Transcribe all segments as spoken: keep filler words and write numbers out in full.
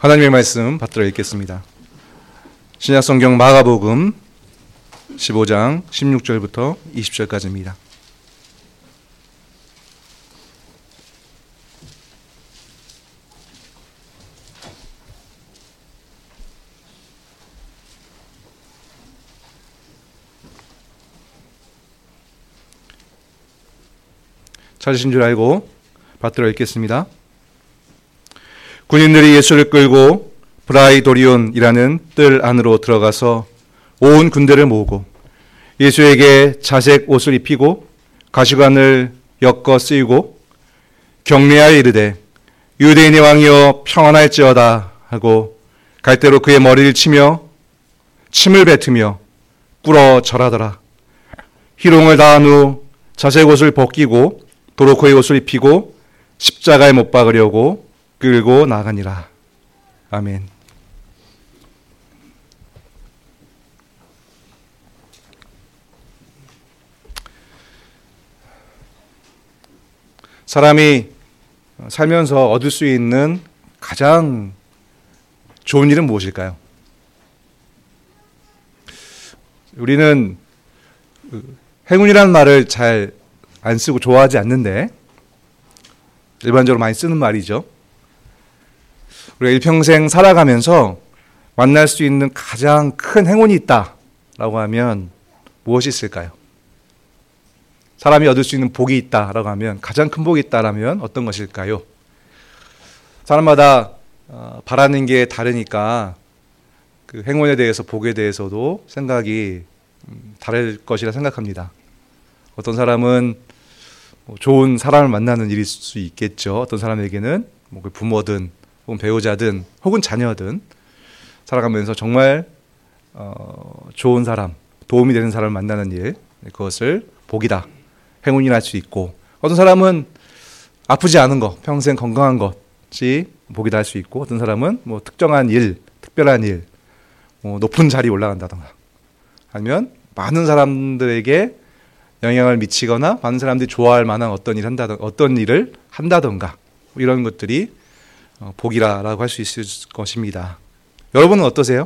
하나님의 말씀 받들어 읽겠습니다. 신약성경 마가복음 십오 장 십육 절부터 이십 절까지입니다. 찾으신 줄 알고 받들어 읽겠습니다. 군인들이 예수를 끌고 브라이도리온이라는 뜰 안으로 들어가서 온 군대를 모으고 예수에게 자색 옷을 입히고 가시관을 엮어 쓰이고 경례하여 이르되 유대인의 왕이여 평안할지어다 하고 갈대로 그의 머리를 치며 침을 뱉으며 꿇어 절하더라. 희롱을 다한 후 자색 옷을 벗기고 도로 그의 옷을 입히고 십자가에 못 박으려고 끌고 나가니라. 아멘. 사람이 살면서 얻을 수 있는 가장 좋은 일은 무엇일까요? 우리는 행운이라는 말을 잘 안 쓰고 좋아하지 않는데 일반적으로 많이 쓰는 말이죠. 우리가 일평생 살아가면서 만날 수 있는 가장 큰 행운이 있다라고 하면 무엇이 있을까요? 사람이 얻을 수 있는 복이 있다라고 하면, 가장 큰 복이 있다라면 어떤 것일까요? 사람마다 바라는 게 다르니까 그 행운에 대해서, 복에 대해서도 생각이 다를 것이라 생각합니다. 어떤 사람은 좋은 사람을 만나는 일일 수 있겠죠. 어떤 사람에게는 뭐 부모든 혹은 배우자든 혹은 자녀든 살아가면서 정말 어, 좋은 사람, 도움이 되는 사람을 만나는 일, 그것을 복이다, 행운이라 할 수 있고, 어떤 사람은 아프지 않은 것, 평생 건강한 것이 복이다 할 수 있고, 어떤 사람은 뭐 특정한 일, 특별한 일, 뭐 높은 자리에 올라간다던가, 아니면 많은 사람들에게 영향을 미치거나 많은 사람들이 좋아할 만한 어떤 일 한다던 어떤 일을 한다던가, 이런 것들이 복이라고 할 수 있을 것입니다. 여러분은 어떠세요?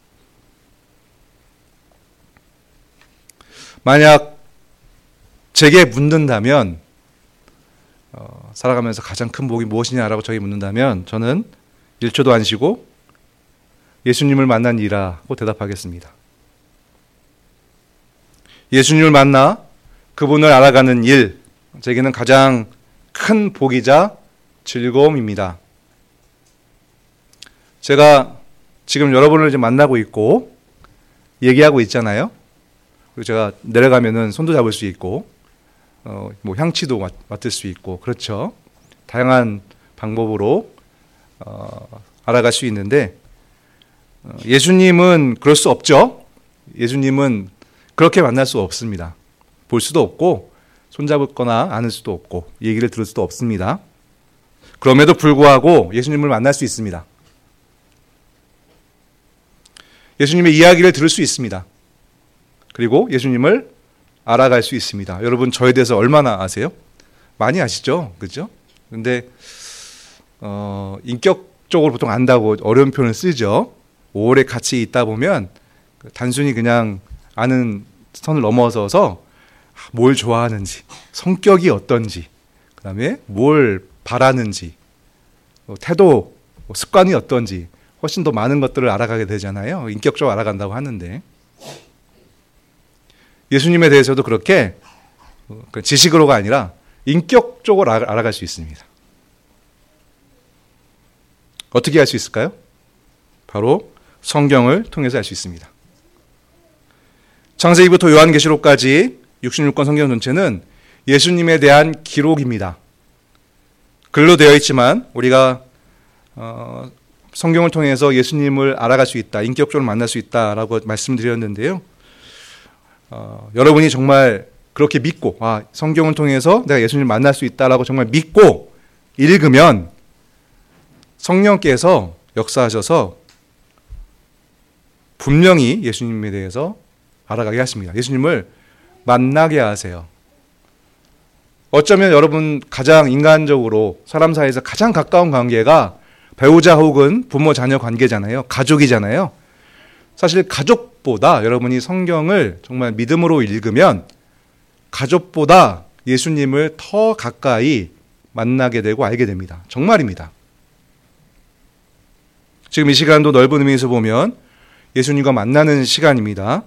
만약 제게 묻는다면, 어, 살아가면서 가장 큰 복이 무엇이냐라고 저에게 묻는다면 저는 일 초도 안 쉬고 예수님을 만난 일이라고 대답하겠습니다. 예수님을 만나 그분을 알아가는 일, 제게는 가장 큰 복이자 즐거움입니다. 제가 지금 여러분을 이제 만나고 있고 얘기하고 있잖아요. 그리고 제가 내려가면은 손도 잡을 수 있고, 어, 뭐 향치도 맡, 맡을 수 있고, 그렇죠. 다양한 방법으로 어, 알아갈 수 있는데, 어, 예수님은 그럴 수 없죠. 예수님은 그렇게 만날 수 없습니다. 볼 수도 없고 손잡거나 안을 수도 없고 얘기를 들을 수도 없습니다. 그럼에도 불구하고 예수님을 만날 수 있습니다. 예수님의 이야기를 들을 수 있습니다. 그리고 예수님을 알아갈 수 있습니다. 여러분, 저에 대해서 얼마나 아세요? 많이 아시죠? 그렇죠? 근데 어, 인격적으로 보통 안다고 어려운 표현을 쓰죠. 오래 같이 있다 보면 단순히 그냥 아는 선을 넘어서서 뭘 좋아하는지, 성격이 어떤지, 그 다음에 뭘 바라는지, 태도, 습관이 어떤지 훨씬 더 많은 것들을 알아가게 되잖아요. 인격적으로 알아간다고 하는데, 예수님에 대해서도 그렇게 지식으로가 아니라 인격적으로 알아갈 수 있습니다. 어떻게 할 수 있을까요? 바로 성경을 통해서 할 수 있습니다. 창세기부터 요한계시록까지 육십육 권 성경 전체는 예수님에 대한 기록입니다. 글로 되어 있지만 우리가 어, 성경을 통해서 예수님을 알아갈 수 있다, 인격적으로 만날 수 있다라고 말씀드렸는데요. 어, 여러분이 정말 그렇게 믿고, 아, 성경을 통해서 내가 예수님을 만날 수 있다라고 정말 믿고 읽으면 성령께서 역사하셔서 분명히 예수님에 대해서 알아가게 하십니다. 예수님을 만나게 하세요. 어쩌면 여러분 가장 인간적으로 사람 사이에서 가장 가까운 관계가 배우자 혹은 부모 자녀 관계잖아요. 가족이잖아요. 사실 가족보다 여러분이 성경을 정말 믿음으로 읽으면 가족보다 예수님을 더 가까이 만나게 되고 알게 됩니다. 정말입니다. 지금 이 시간도 넓은 의미에서 보면 예수님과 만나는 시간입니다.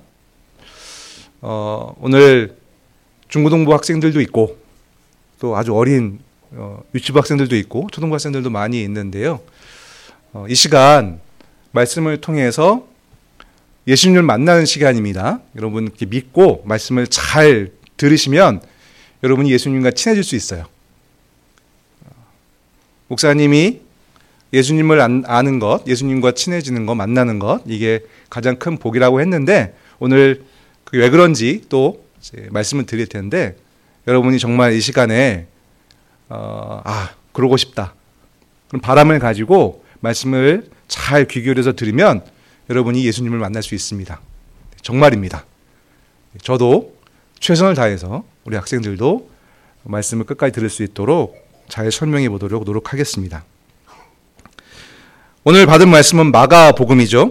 어, 오늘 중고등부 학생들도 있고 또 아주 어린 어, 유치부 학생들도 있고 초등부 학생들도 많이 있는데요. 어, 이 시간 말씀을 통해서 예수님을 만나는 시간입니다. 여러분 이렇게 믿고 말씀을 잘 들으시면 여러분이 예수님과 친해질 수 있어요. 목사님이 예수님을 아는 것, 예수님과 친해지는 것, 만나는 것, 이게 가장 큰 복이라고 했는데 오늘 왜 그런지 또 말씀을 드릴 텐데 여러분이 정말 이 시간에 어, 아 그러고 싶다 그런 바람을 가지고 말씀을 잘 귀 기울여서 들으면 여러분이 예수님을 만날 수 있습니다. 정말입니다. 저도 최선을 다해서 우리 학생들도 말씀을 끝까지 들을 수 있도록 잘 설명해 보도록 노력하겠습니다. 오늘 받은 말씀은 마가복음이죠.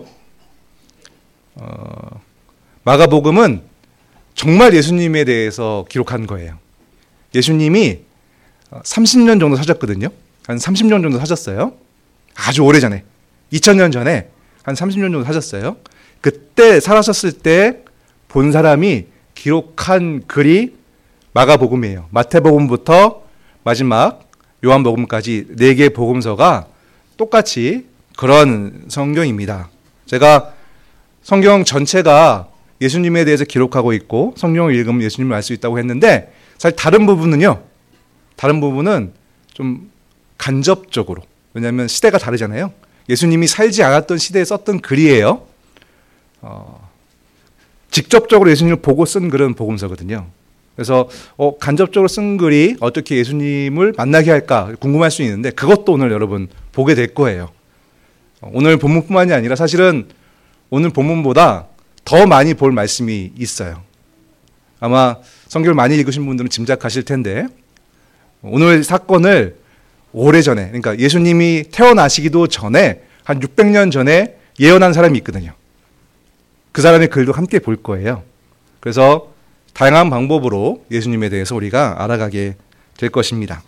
어, 마가복음은 정말 예수님에 대해서 기록한 거예요. 예수님이 삼십 년 정도 사셨거든요. 한 삼십 년 정도 사셨어요. 아주 오래전에. 이천 년 전에 한 삼십 년 정도 사셨어요. 그때 살아셨을 때 본 사람이 기록한 글이 마가복음이에요. 마태복음부터 마지막 요한복음까지 네 개의 복음서가 똑같이 그런 성경입니다. 제가 성경 전체가 예수님에 대해서 기록하고 있고 성경을 읽으면 예수님을 알 수 있다고 했는데 사실 다른 부분은요. 다른 부분은 좀 간접적으로. 왜냐하면 시대가 다르잖아요. 예수님이 살지 않았던 시대에 썼던 글이에요. 어, 직접적으로 예수님을 보고 쓴 글은 복음서거든요. 그래서 어, 간접적으로 쓴 글이 어떻게 예수님을 만나게 할까 궁금할 수 있는데 그것도 오늘 여러분 보게 될 거예요. 오늘 본문뿐만이 아니라 사실은 오늘 본문보다 더 많이 볼 말씀이 있어요. 아마 성경을 많이 읽으신 분들은 짐작하실 텐데 오늘 사건을 오래전에 그러니까 예수님이 태어나시기도 전에 한 육백 년 전에 예언한 사람이 있거든요. 그 사람의 글도 함께 볼 거예요. 그래서 다양한 방법으로 예수님에 대해서 우리가 알아가게 될 것입니다.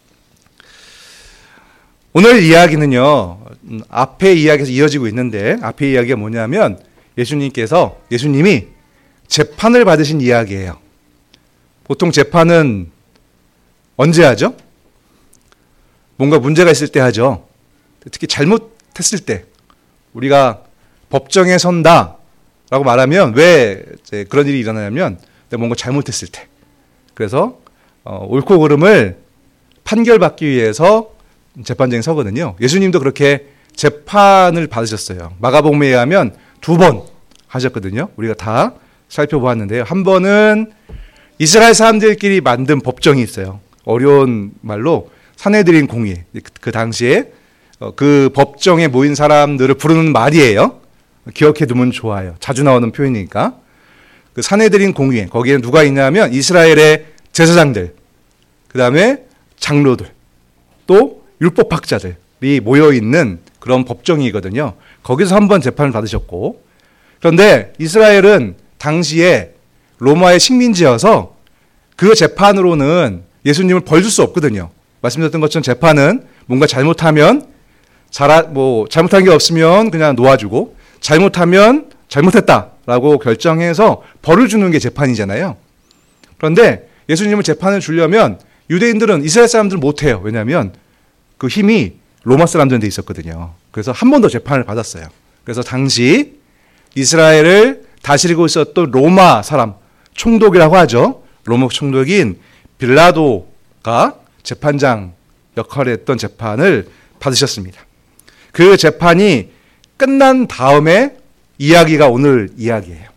오늘 이야기는요. 앞의 이야기에서 이어지고 있는데 앞의 이야기가 뭐냐면 예수님께서 예수님이 재판을 받으신 이야기예요. 보통 재판은 언제 하죠? 뭔가 문제가 있을 때 하죠. 특히 잘못했을 때 우리가 법정에 선다라고 말하면 왜 이제 그런 일이 일어나냐면 내가 뭔가 잘못했을 때. 그래서 어, 옳고 그름을 판결받기 위해서 재판장에 서거든요. 예수님도 그렇게 재판을 받으셨어요. 마가복음에 의하면 두 번 하셨거든요. 우리가 다 살펴보았는데요. 한 번은 이스라엘 사람들끼리 만든 법정이 있어요. 어려운 말로 산헤드린 공의. 그 당시에 그 법정에 모인 사람들을 부르는 말이에요. 기억해 두면 좋아요. 자주 나오는 표현이니까. 그 산헤드린 공의. 거기에 누가 있냐면 이스라엘의 제사장들, 그 다음에 장로들, 또 율법학자들이 모여 있는 그런 법정이거든요. 거기서 한 번 재판을 받으셨고, 그런데 이스라엘은 당시에 로마의 식민지여서 그 재판으로는 예수님을 벌 줄 수 없거든요. 말씀드렸던 것처럼 재판은 뭔가 잘못하면 잘, 뭐 잘못한 게 없으면 그냥 놓아주고 잘못하면 잘못했다라고 결정해서 벌을 주는 게 재판이잖아요. 그런데 예수님을 재판을 주려면 유대인들은 이스라엘 사람들은 못해요. 왜냐하면 그 힘이 로마 사람들한테 있었거든요. 그래서 한 번 더 재판을 받았어요. 그래서 당시 이스라엘을 다스리고 있었던 로마 사람, 총독이라고 하죠. 로마 총독인 빌라도가 재판장 역할을 했던 재판을 받으셨습니다. 그 재판이 끝난 다음에 이야기가 오늘 이야기예요.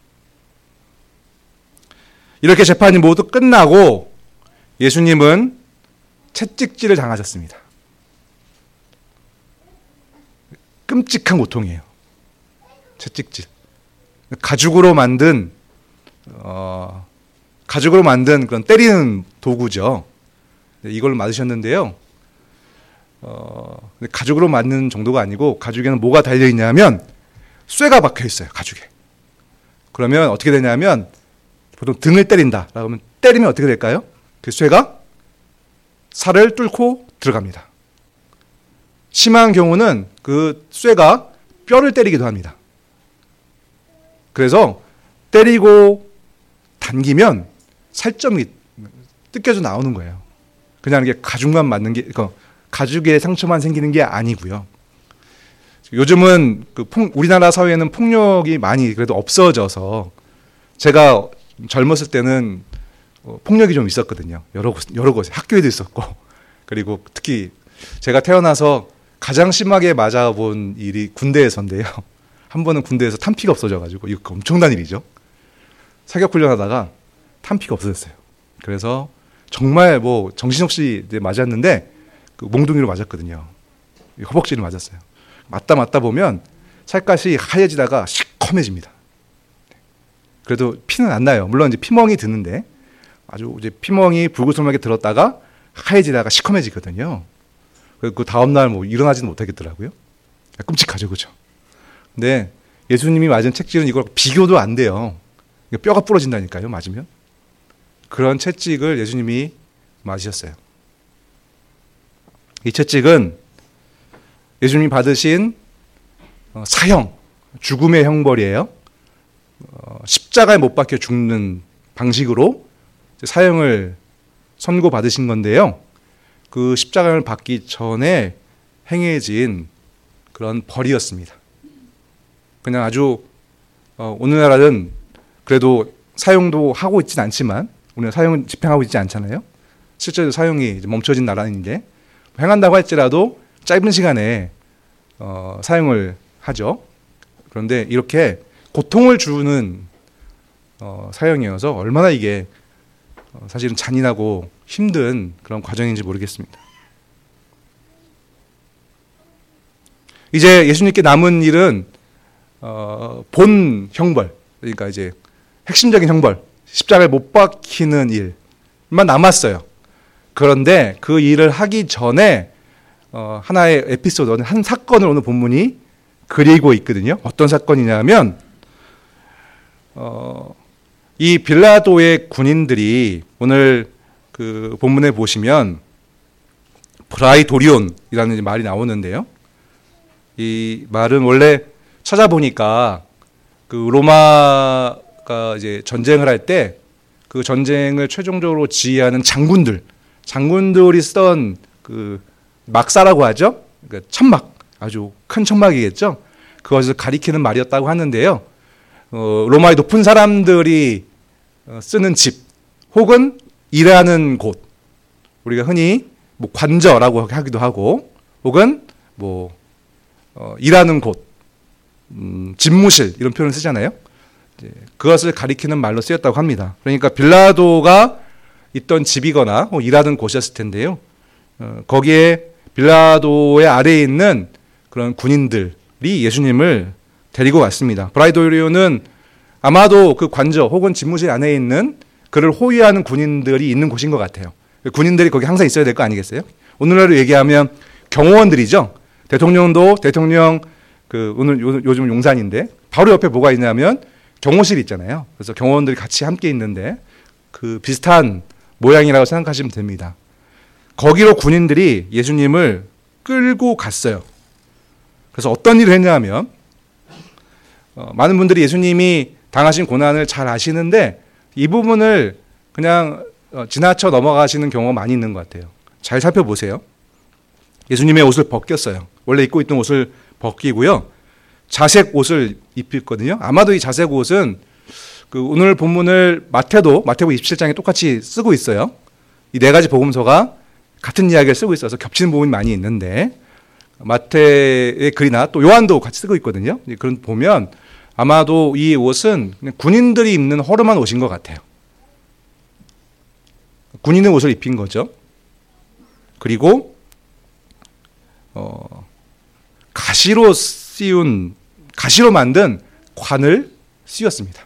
이렇게 재판이 모두 끝나고 예수님은 채찍질을 당하셨습니다. 끔찍한 고통이에요. 채찍질. 가죽으로 만든 어, 가죽으로 만든 그런 때리는 도구죠. 이걸 맞으셨는데요. 어, 가죽으로 만든 정도가 아니고 가죽에는 뭐가 달려 있냐면 쇠가 박혀 있어요. 가죽에. 그러면 어떻게 되냐면 보통 등을 때린다라고 하면 때리면 어떻게 될까요? 그 쇠가 살을 뚫고 들어갑니다. 심한 경우는 그 쇠가 뼈를 때리기도 합니다. 그래서 때리고 당기면 살점이 뜯겨져 나오는 거예요. 그냥 이게 가죽만 맞는 게, 그러니까 가죽에 상처만 생기는 게 아니고요. 요즘은 그 폭, 우리나라 사회에는 폭력이 많이 그래도 없어져서 제가 젊었을 때는 어, 폭력이 좀 있었거든요. 여러 곳, 여러 곳에 학교에도 있었고 그리고 특히 제가 태어나서 가장 심하게 맞아본 일이 군대에서인데요. 한 번은 군대에서 탄피가 없어져가지고 이거 엄청난 일이죠. 사격 훈련하다가 탄피가 없어졌어요. 그래서 정말 뭐 정신없이 맞았는데 그 몽둥이로 맞았거든요. 허벅지를 맞았어요. 맞다 맞다 보면 살갗이 하얘지다가 시커매집니다. 그래도 피는 안 나요. 물론 이제 피멍이 드는데 아주 이제 피멍이 불구슬하게 들었다가 하얘지다가 시커매지거든요. 그 다음 날 뭐 일어나지는 못하겠더라고요. 끔찍하죠, 그죠? 근데 예수님이 맞은 채찍은 이거 비교도 안 돼요. 뼈가 부러진다니까요, 맞으면. 그런 채찍을 예수님이 맞으셨어요. 이 채찍은 예수님이 받으신 사형, 죽음의 형벌이에요. 십자가에 못 박혀 죽는 방식으로 사형을 선고받으신 건데요. 그 십자가를 받기 전에 행해진 그런 벌이었습니다. 그냥 아주 어, 오늘날은 그래도 사용도 하고 있진 않지만 우리는 사용을 집행하고 있지 않잖아요. 실제로 사용이 이제 멈춰진 나라인데 행한다고 할지라도 짧은 시간에 어, 사용을 하죠. 그런데 이렇게 고통을 주는 어, 사형이어서 얼마나 이게 어, 사실은 잔인하고 힘든 그런 과정인지 모르겠습니다. 이제 예수님께 남은 일은 어, 본 형벌, 그러니까 이제 핵심적인 형벌, 십자가에 못 박히는 일만 남았어요. 그런데 그 일을 하기 전에 어, 하나의 에피소드, 한 사건을 오늘 본문이 그리고 있거든요. 어떤 사건이냐면 어, 이 빌라도의 군인들이 오늘 그 본문에 보시면 브라이도리온이라는 말이 나오는데요. 이 말은 원래 찾아보니까 그 로마가 이제 전쟁을 할 때 그 전쟁을 최종적으로 지휘하는 장군들, 장군들이 쓰던 그 막사라고 하죠. 그러니까 천막, 아주 큰 천막이겠죠. 그것을 가리키는 말이었다고 하는데요. 어, 로마의 높은 사람들이 쓰는 집 혹은 일하는 곳, 우리가 흔히 뭐 관저라고 하기도 하고 혹은 뭐 어, 일하는 곳, 음, 집무실 이런 표현을 쓰잖아요. 그것을 가리키는 말로 쓰였다고 합니다. 그러니까 빌라도가 있던 집이거나 뭐 일하던 곳이었을 텐데요. 어, 거기에 빌라도의 아래에 있는 그런 군인들이 예수님을 데리고 왔습니다. 브라이도리온은 아마도 그 관저 혹은 집무실 안에 있는 그를 호위하는 군인들이 있는 곳인 것 같아요. 군인들이 거기 항상 있어야 될 거 아니겠어요? 오늘날로 얘기하면 경호원들이죠. 대통령도 대통령 그 오늘 요, 요즘 용산인데 바로 옆에 뭐가 있냐면 경호실이 있잖아요. 그래서 경호원들이 같이 함께 있는데 그 비슷한 모양이라고 생각하시면 됩니다. 거기로 군인들이 예수님을 끌고 갔어요. 그래서 어떤 일을 했냐 하면 어, 많은 분들이 예수님이 당하신 고난을 잘 아시는데 이 부분을 그냥 어, 지나쳐 넘어가시는 경우가 많이 있는 것 같아요. 잘 살펴보세요. 예수님의 옷을 벗겼어요. 원래 입고 있던 옷을 벗기고요. 자색 옷을 입혔거든요. 아마도 이 자색 옷은 그 오늘 본문을 마태도 마태복음 이십칠 장에 똑같이 쓰고 있어요. 이 네 가지 복음서가 같은 이야기를 쓰고 있어서 겹치는 부분이 많이 있는데 마태의 글이나 또 요한도 같이 쓰고 있거든요. 그런 보면 아마도 이 옷은 그냥 군인들이 입는 허름한 옷인 것 같아요. 군인의 옷을 입힌 거죠. 그리고 어, 가시로 씌운 가시로 만든 관을 씌웠습니다.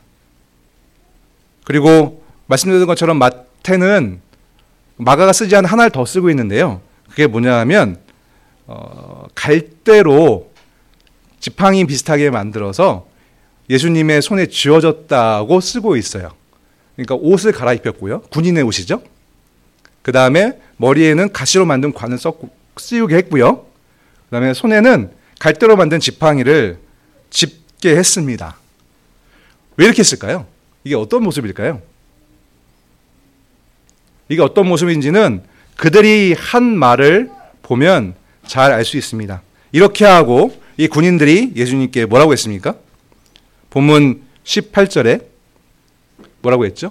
그리고 말씀드린 것처럼 마태는 마가가 쓰지 않은 하나를 더 쓰고 있는데요. 그게 뭐냐 하면 어, 갈대로 지팡이 비슷하게 만들어서 예수님의 손에 쥐어졌다고 쓰고 있어요. 그러니까 옷을 갈아입혔고요. 군인의 옷이죠. 그 다음에 머리에는 가시로 만든 관을 썩고 씌우게 했고요. 그 다음에 손에는 갈대로 만든 지팡이를 짚게 했습니다. 왜 이렇게 했을까요? 이게 어떤 모습일까요? 이게 어떤 모습인지는 그들이 한 말을 보면 잘 알 수 있습니다. 이렇게 하고 이 군인들이 예수님께 뭐라고 했습니까? 본문 십팔 절에 뭐라고 했죠?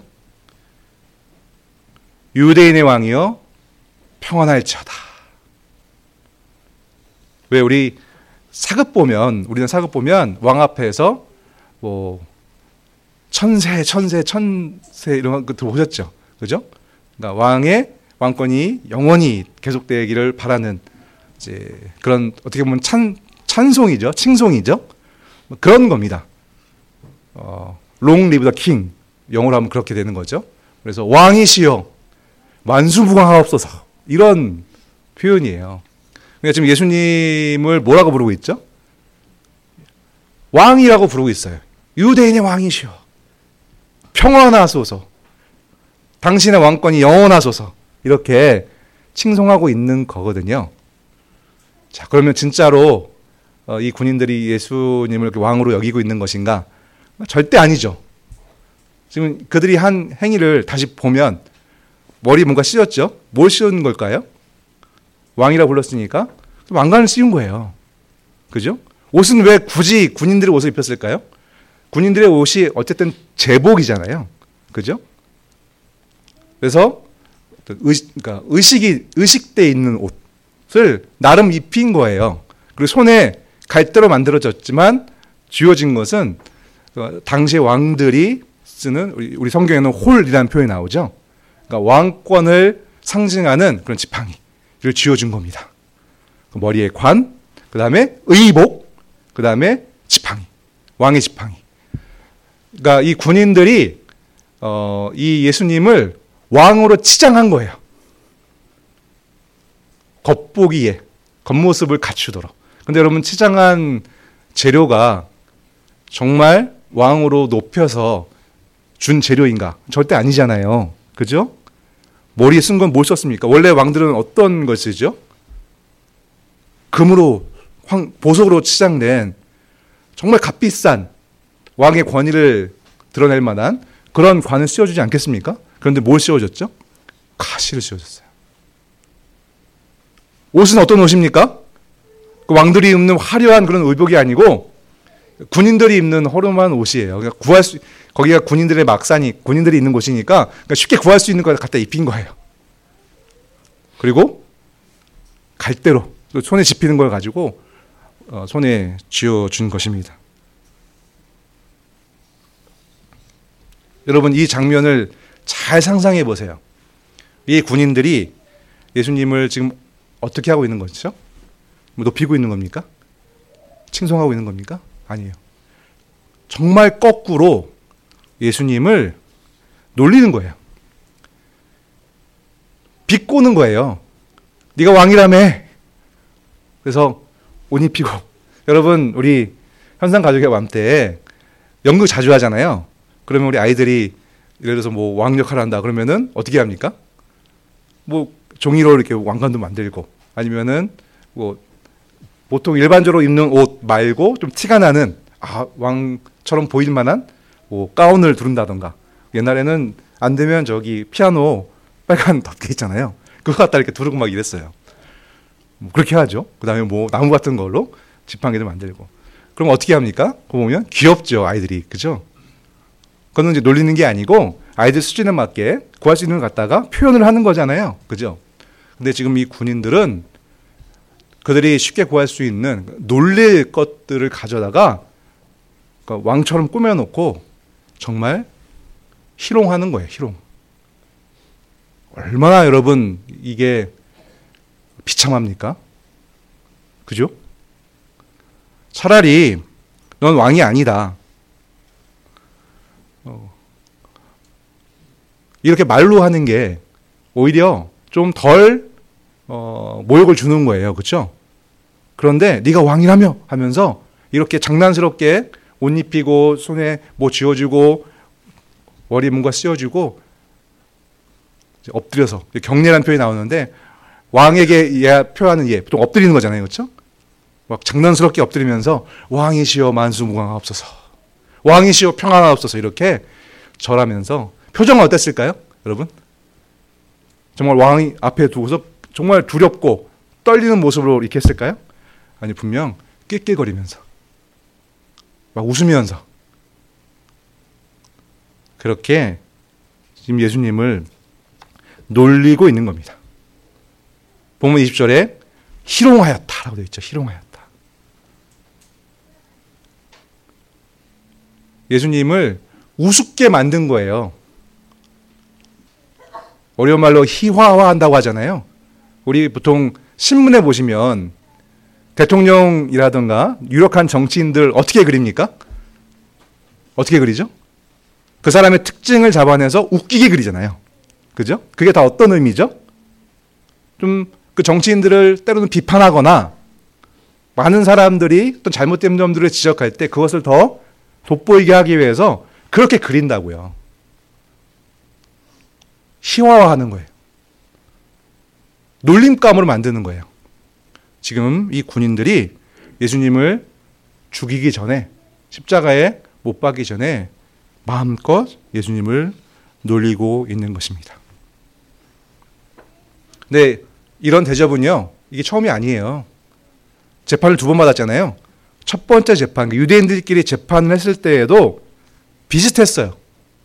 유대인의 왕이여 평안할지어다. 왜 우리 사극 보면 우리는 사극 보면 왕 앞에서 뭐 천세 천세 천세 이런 거 들어보셨죠? 그죠? 그러니까 왕의 왕권이 영원히 계속되기를 바라는 이제 그런 어떻게 보면 찬 찬송이죠, 칭송이죠. 그런 겁니다. 어, Long live the king. 영어로 하면 그렇게 되는 거죠. 그래서 왕이시여 만수무강하옵소서 이런 표현이에요. 그러니까 지금 예수님을 뭐라고 부르고 있죠? 왕이라고 부르고 있어요. 유대인의 왕이시여 평안하소서 당신의 왕권이 영원하소서 이렇게 칭송하고 있는 거거든요. 자, 그러면 진짜로 이 군인들이 예수님을 이렇게 왕으로 여기고 있는 것인가? 절대 아니죠. 지금 그들이 한 행위를 다시 보면 머리 뭔가 씌웠죠? 뭘 씌운 걸까요? 왕이라 불렀으니까 왕관을 씌운 거예요. 그죠? 옷은 왜 굳이 군인들의 옷을 입혔을까요? 군인들의 옷이 어쨌든 제복이잖아요. 그죠? 그래서 의식, 그러니까 의식이 의식돼 있는 옷을 나름 입힌 거예요. 그리고 손에 갈대로 만들어졌지만 쥐어진 것은 당시의 왕들이 쓰는 우리, 우리 성경에는 홀이라는 표현이 나오죠. 그러니까 왕권을 상징하는 그런 지팡이를 쥐어준 겁니다. 머리에 관, 그 다음에 의복, 그 다음에 지팡이, 왕의 지팡이. 그러니까 이 군인들이 어, 이 예수님을 왕으로 치장한 거예요. 겉보기에 겉모습을 갖추도록. 근데 여러분 치장한 재료가 정말 왕으로 높여서 준 재료인가? 절대 아니잖아요. 그죠? 머리에 쓴 건 뭘 썼습니까? 원래 왕들은 어떤 걸 쓰죠? 금으로 황, 보석으로 치장된 정말 값비싼 왕의 권위를 드러낼 만한 그런 관을 씌워주지 않겠습니까? 그런데 뭘 씌워줬죠? 가시를 씌워줬어요. 옷은 어떤 옷입니까? 그 왕들이 입는 화려한 그런 의복이 아니고 군인들이 입는 허름한 옷이에요. 그러니까 구할 수, 거기가 군인들의 막산이 군인들이 있는 곳이니까 그러니까 쉽게 구할 수 있는 걸 갖다 입힌 거예요. 그리고 갈대로 손에 집히는 걸 가지고 어, 손에 쥐어준 것입니다. 여러분 이 장면을 잘 상상해 보세요. 이 군인들이 예수님을 지금 어떻게 하고 있는 거죠? 뭐 높이고 있는 겁니까? 칭송하고 있는 겁니까? 아니에요. 정말 거꾸로 예수님을 놀리는 거예요. 비꼬는 거예요. 네가 왕이라며. 그래서 옷 입히고. 여러분 우리 현상 가족의 맘 때 연극 자주 하잖아요. 그러면 우리 아이들이 예를 들어서 뭐 왕 역할을 한다 그러면은 어떻게 합니까? 뭐 종이로 이렇게 왕관도 만들고 아니면은 뭐 보통 일반적으로 입는 옷 말고 좀 티가 나는 아, 왕처럼 보일 만한 뭐 가운을 두른다던가. 옛날에는 안 되면 저기 피아노 빨간 덮개 있잖아요. 그거 갖다 이렇게 두르고 막 이랬어요. 뭐 그렇게 하죠. 그 다음에 뭐 나무 같은 걸로 지팡이도 만들고. 그럼 어떻게 합니까? 그거 보면 귀엽죠, 아이들이. 그죠? 그거는 이제 놀리는 게 아니고 아이들 수준에 맞게 구할 수 있는 걸 갖다가 표현을 하는 거잖아요. 그죠? 근데 지금 이 군인들은 그들이 쉽게 구할 수 있는 놀릴 것들을 가져다가 그러니까 왕처럼 꾸며놓고 정말 희롱하는 거예요. 희롱. 얼마나 여러분 이게 비참합니까? 그죠? 차라리 넌 왕이 아니다. 어, 이렇게 말로 하는 게 오히려 좀 덜 어, 모욕을 주는 거예요. 그렇죠? 그런데 네가 왕이라며 하면서 이렇게 장난스럽게 옷 입히고 손에 뭐 쥐어주고 머리에 뭔가 씌워주고 엎드려서 경례라는 표현이 나오는데 왕에게 예, 표하는 예, 보통 엎드리는 거잖아요. 그렇죠? 막 장난스럽게 엎드리면서 왕이시여 만수무강하옵소서, 왕이시여 평안하옵소서 이렇게 절하면서 표정은 어땠을까요? 여러분? 정말 왕이 앞에 두고서 정말 두렵고 떨리는 모습으로 이렇게 했을까요? 아니, 분명 낄낄거리면서 막 웃으면서 그렇게 지금 예수님을 놀리고 있는 겁니다. 본문 이십 절에 희롱하였다라고 되어 있죠. 희롱하였다. 예수님을 우습게 만든 거예요. 어려운 말로 희화화한다고 하잖아요. 우리 보통 신문에 보시면 대통령이라든가 유력한 정치인들 어떻게 그립니까? 어떻게 그리죠? 그 사람의 특징을 잡아내서 웃기게 그리잖아요. 그죠? 그게 다 어떤 의미죠? 좀 그 정치인들을 때로는 비판하거나 많은 사람들이 어떤 잘못된 점들을 지적할 때 그것을 더 돋보이게 하기 위해서 그렇게 그린다고요. 희화화하는 거예요. 놀림감으로 만드는 거예요. 지금 이 군인들이 예수님을 죽이기 전에, 십자가에 못 박기 전에 마음껏 예수님을 놀리고 있는 것입니다. 근데 이런 대접은요, 이게 처음이 아니에요. 재판을 두 번 받았잖아요. 첫 번째 재판, 유대인들끼리 재판을 했을 때에도 비슷했어요.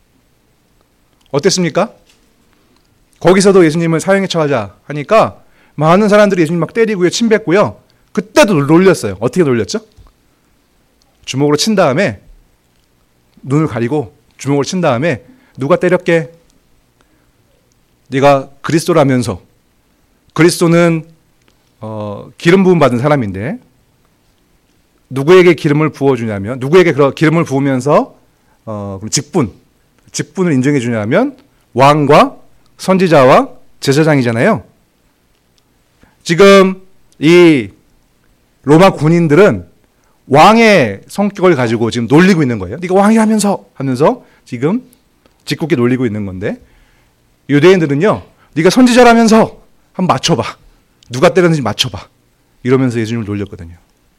어땠습니까? 거기서도 예수님을 사형에 처하자 하니까 많은 사람들이 예수님 막 때리고요, 침뱉고요. 그때도 놀렸어요. 어떻게 놀렸죠? 주먹으로 친 다음에 눈을 가리고 주먹으로 친 다음에 누가 때렸게? 네가 그리스도라면서. 그리스도는 어, 기름 부음 받은 사람인데 누구에게 기름을 부어주냐면, 누구에게 기름을 부으면서 어, 직분, 직분을 인정해 주냐면 왕과 선지자와 제사장이잖아요. 지금 이 로마 군인들은 왕의 성격을 가지고 지금 놀리고 있는 거예요. 네가 왕이라면서 하면서 지금 짓궂게 놀리고 있는 건데, 유대인들은요, 네가 선지자라면서 한번 맞춰봐. 누가 때렸는지 맞춰봐. 이러면서 예수님을 놀렸거든요.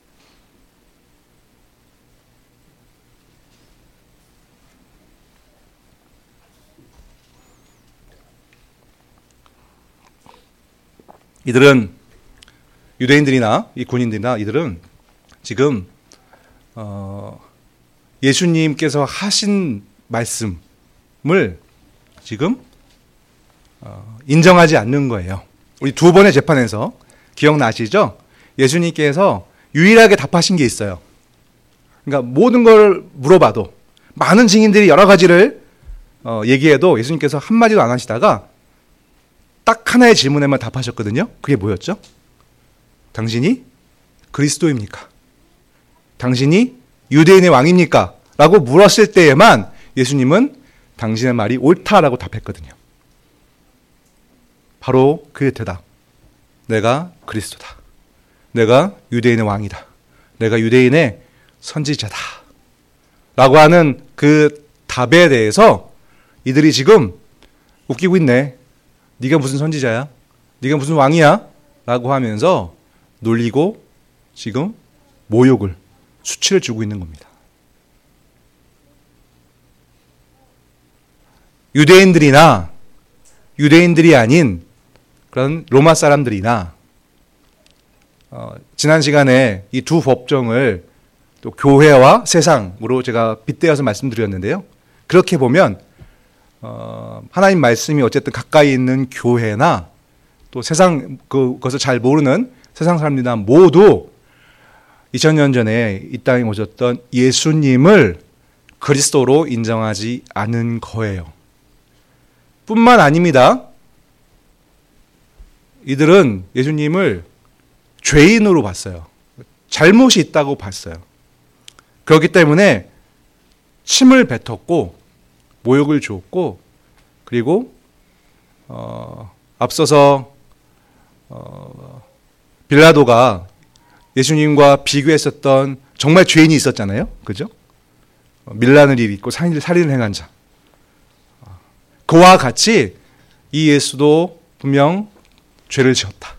이들은, 유대인들이나 이 군인들이나 이들은 지금 어, 예수님께서 하신 말씀을 지금 어, 인정하지 않는 거예요. 우리 두 번의 재판에서 기억나시죠? 예수님께서 유일하게 답하신 게 있어요. 그러니까 모든 걸 물어봐도, 많은 증인들이 여러 가지를 어, 얘기해도 예수님께서 한마디도 안 하시다가 딱 하나의 질문에만 답하셨거든요. 그게 뭐였죠? 당신이 그리스도입니까? 당신이 유대인의 왕입니까? 라고 물었을 때에만 예수님은 당신의 말이 옳다라고 답했거든요. 바로 그의 대답. 내가 그리스도다. 내가 유대인의 왕이다. 내가 유대인의 선지자다. 라고 하는 그 답에 대해서 이들이 지금 웃기고 있네. 네가 무슨 선지자야? 네가 무슨 왕이야? 라고 하면서 놀리고 지금 모욕을, 수치를 주고 있는 겁니다. 유대인들이나 유대인들이 아닌 그런 로마 사람들이나 어, 지난 시간에 이 두 법정을 또 교회와 세상으로 제가 빗대어서 말씀드렸는데요. 그렇게 보면 어, 하나님 말씀이 어쨌든 가까이 있는 교회나 또 세상 그것을 잘 모르는 세상 사람들이나 모두 이천 년 전에 이 땅에 오셨던 예수님을 그리스도로 인정하지 않은 거예요. 뿐만 아닙니다. 이들은 예수님을 죄인으로 봤어요. 잘못이 있다고 봤어요. 그렇기 때문에 침을 뱉었고 모욕을 주었고, 그리고 어, 앞서서 어, 빌라도가 예수님과 비교했었던 정말 죄인이 있었잖아요. 그죠? 밀란을 일으키고 살인을 행한 자. 그와 같이 이 예수도 분명 죄를 지었다.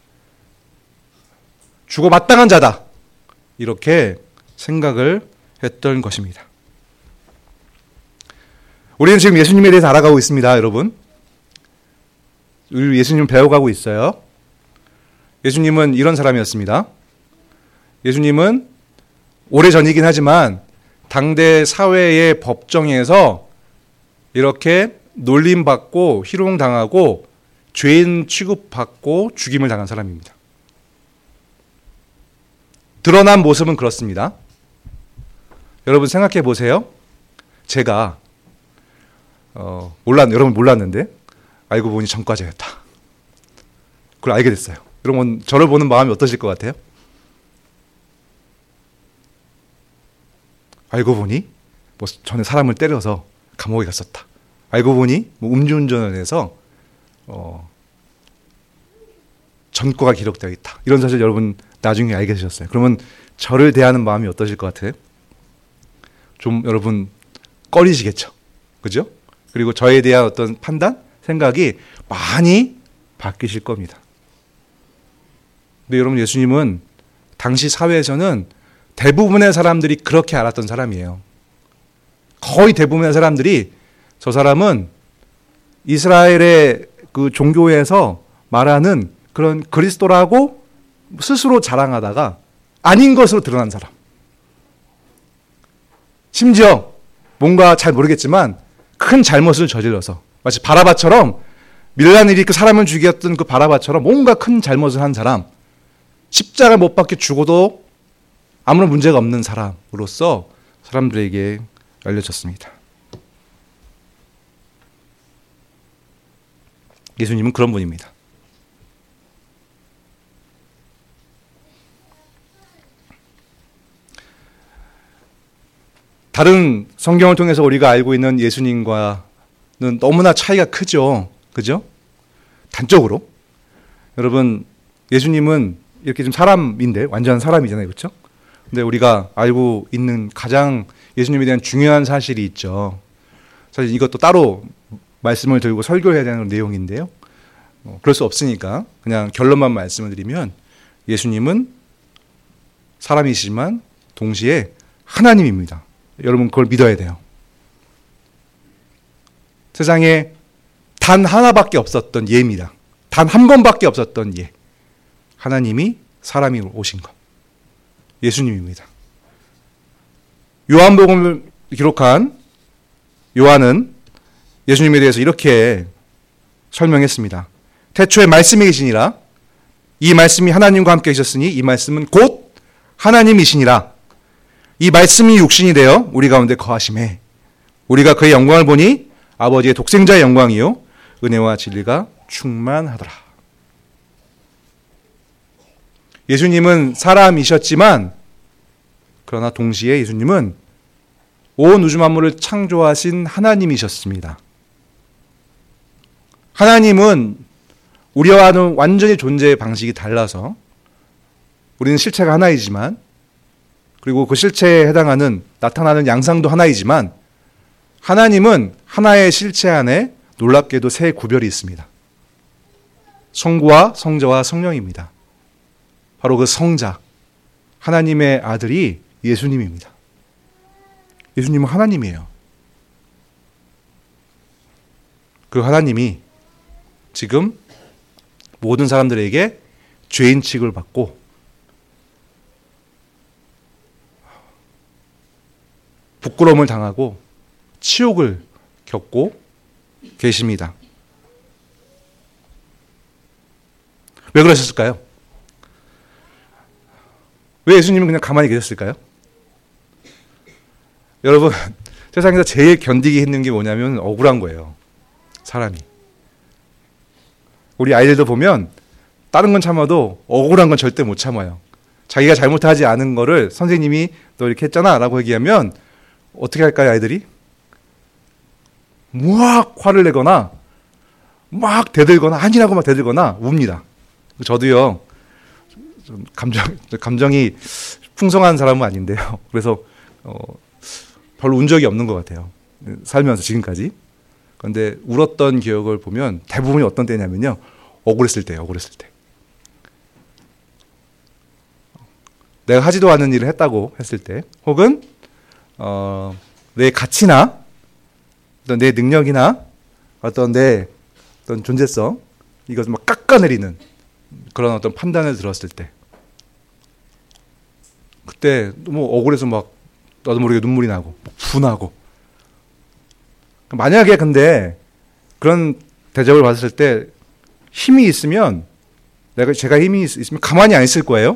죽어 마땅한 자다. 이렇게 생각을 했던 것입니다. 우리는 지금 예수님에 대해서 알아가고 있습니다, 여러분. 우리 예수님 배워가고 있어요. 예수님은 이런 사람이었습니다. 예수님은 오래전이긴 하지만 당대 사회의 법정에서 이렇게 놀림받고 희롱당하고 죄인 취급받고 죽임을 당한 사람입니다. 드러난 모습은 그렇습니다. 여러분 생각해 보세요. 제가 어, 몰랐, 여러분 몰랐는데 알고 보니 전과자였다. 그걸 알게 됐어요. 여러분 저를 보는 마음이 어떠실 것 같아요? 알고 보니 뭐 전에 사람을 때려서 감옥에 갔었다. 알고 보니 뭐 음주운전을 해서 어, 전과가 기록되어 있다. 이런 사실 여러분 나중에 알게 되셨어요. 그러면 저를 대하는 마음이 어떠실 것 같아요? 좀 여러분 꺼리시겠죠. 그죠? 그리고 저에 대한 어떤 판단, 생각이 많이 바뀌실 겁니다. 근데 여러분 예수님은 당시 사회에서는 대부분의 사람들이 그렇게 알았던 사람이에요. 거의 대부분의 사람들이 저 사람은 이스라엘의 그 종교에서 말하는 그런 그리스도라고 스스로 자랑하다가 아닌 것으로 드러난 사람. 심지어 뭔가 잘 모르겠지만 큰 잘못을 저질러서 마치 바라바처럼 밀란을 일으켜 사람을 죽였던 그 바라바처럼 뭔가 큰 잘못을 한 사람, 십자가를 못 박혀 죽어도 아무런 문제가 없는 사람으로서 사람들에게 알려졌습니다. 예수님은 그런 분입니다. 다른 성경을 통해서 우리가 알고 있는 예수님과는 너무나 차이가 크죠. 그죠? 단적으로. 여러분, 예수님은 이렇게 좀 사람인데, 완전 사람이잖아요. 그렇죠? 근데 우리가 알고 있는 가장 예수님에 대한 중요한 사실이 있죠. 사실 이것도 따로 말씀을 들고 설교해야 되는 내용인데요. 어, 그럴 수 없으니까 그냥 결론만 말씀을 드리면 예수님은 사람이시지만 동시에 하나님입니다. 여러분 그걸 믿어야 돼요. 세상에 단 하나밖에 없었던 예입니다. 단 한 번밖에 없었던 예. 하나님이 사람이 오신 것. 예수님입니다. 요한복음을 기록한 요한은 예수님에 대해서 이렇게 설명했습니다. 태초에 말씀이 계시니라. 이 말씀이 하나님과 함께 계셨으니 이 말씀은 곧 하나님이시니라. 이 말씀이 육신이 되어 우리 가운데 거하심에 우리가 그의 영광을 보니 아버지의 독생자의 영광이요 은혜와 진리가 충만하더라. 예수님은 사람이셨지만 그러나 동시에 예수님은 온 우주 만물을 창조하신 하나님이셨습니다. 하나님은 우리와는 완전히 존재의 방식이 달라서 우리는 실체가 하나이지만 그리고 그 실체에 해당하는 나타나는 양상도 하나이지만 하나님은 하나의 실체 안에 놀랍게도 세 구별이 있습니다. 성부와 성자와 성령입니다. 바로 그 성자, 하나님의 아들이 예수님입니다. 예수님은 하나님이에요. 그 하나님이 지금 모든 사람들에게 죄인 취급을 받고 부끄러움을 당하고 치욕을 겪고 계십니다. 왜 그러셨을까요? 왜 예수님은 그냥 가만히 계셨을까요? 여러분, 세상에서 제일 견디기 힘든 게 뭐냐면 억울한 거예요. 사람이. 우리 아이들도 보면 다른 건 참아도 억울한 건 절대 못 참아요. 자기가 잘못하지 않은 거를 선생님이 너 이렇게 했잖아 라고 얘기하면 어떻게 할까요, 아이들이? 막 화를 내거나 막 대들거나 아니라고 막 대들거나 웁니다. 저도요. 좀 감정 감정이 풍성한 사람은 아닌데요. 그래서 어, 별로 운 적이 없는 것 같아요. 살면서 지금까지. 그런데 울었던 기억을 보면 대부분이 어떤 때냐면요, 억울했을 때예요. 억울했을 때. 내가 하지도 않은 일을 했다고 했을 때, 혹은 어, 내 가치나 어떤 내 능력이나 어떤 내 어떤 존재성, 이것을 막 깎아내리는 그런 어떤 판단을 들었을 때, 그때 너무 억울해서 막 나도 모르게 눈물이 나고 분하고. 만약에 근데 그런 대접을 받았을 때 힘이 있으면, 내가 제가 힘이 있으면 가만히 안 있을 거예요.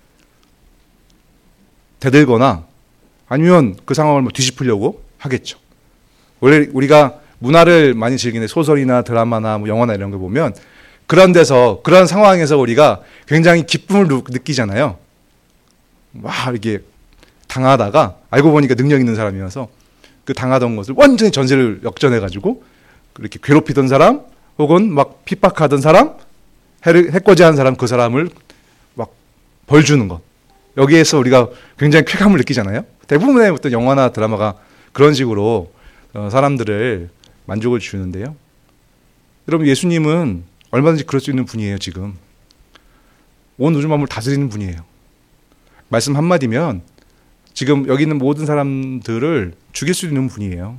대들거나 아니면 그 상황을 뭐 뒤집으려고 하겠죠. 원래 우리가 문화를 많이 즐기는 소설이나 드라마나 뭐 영화나 이런 거 보면 그런 데서, 그런 상황에서 우리가 굉장히 기쁨을 느끼잖아요. 막 이렇게 당하다가 알고 보니까 능력 있는 사람이어서 그 당하던 것을 완전히 전세를 역전해가지고 그렇게 괴롭히던 사람, 혹은 막 핍박하던 사람, 해코지한 사람, 그 사람을 막 벌 주는 것. 여기에서 우리가 굉장히 쾌감을 느끼잖아요. 대부분의 어떤 영화나 드라마가 그런 식으로 사람들을 만족을 주는데요. 여러분, 예수님은 얼마든지 그럴 수 있는 분이에요. 지금 온 우주 만물을 다스리는 분이에요. 말씀 한마디면 지금 여기 있는 모든 사람들을 죽일 수 있는 분이에요.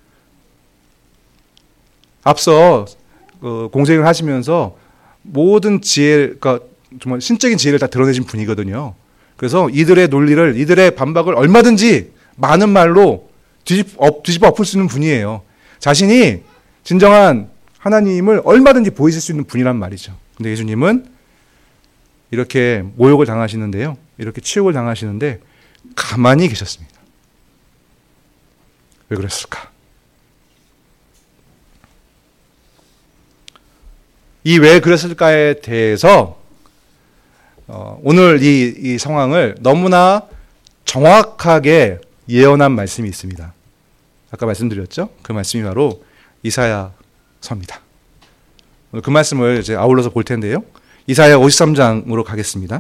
앞서 어, 공생을 하시면서 모든 지혜, 그러니까 정말 신적인 지혜를 다 드러내신 분이거든요. 그래서 이들의 논리를, 이들의 반박을 얼마든지 많은 말로 뒤집, 엎, 뒤집어 엎을 수 있는 분이에요. 자신이 진정한 하나님을 얼마든지 보이실 수 있는 분이란 말이죠. 근데 예수님은 이렇게 모욕을 당하시는데요, 이렇게 치욕을 당하시는데 가만히 계셨습니다. 왜 그랬을까? 이 왜 그랬을까에 대해서 어, 오늘 이, 이 상황을 너무나 정확하게 예언한 말씀이 있습니다. 아까 말씀드렸죠? 그 말씀이 바로 이사야서입니다. 오늘 그 말씀을 이제 아울러서 볼 텐데요. 이사야 오십삼 장으로 가겠습니다.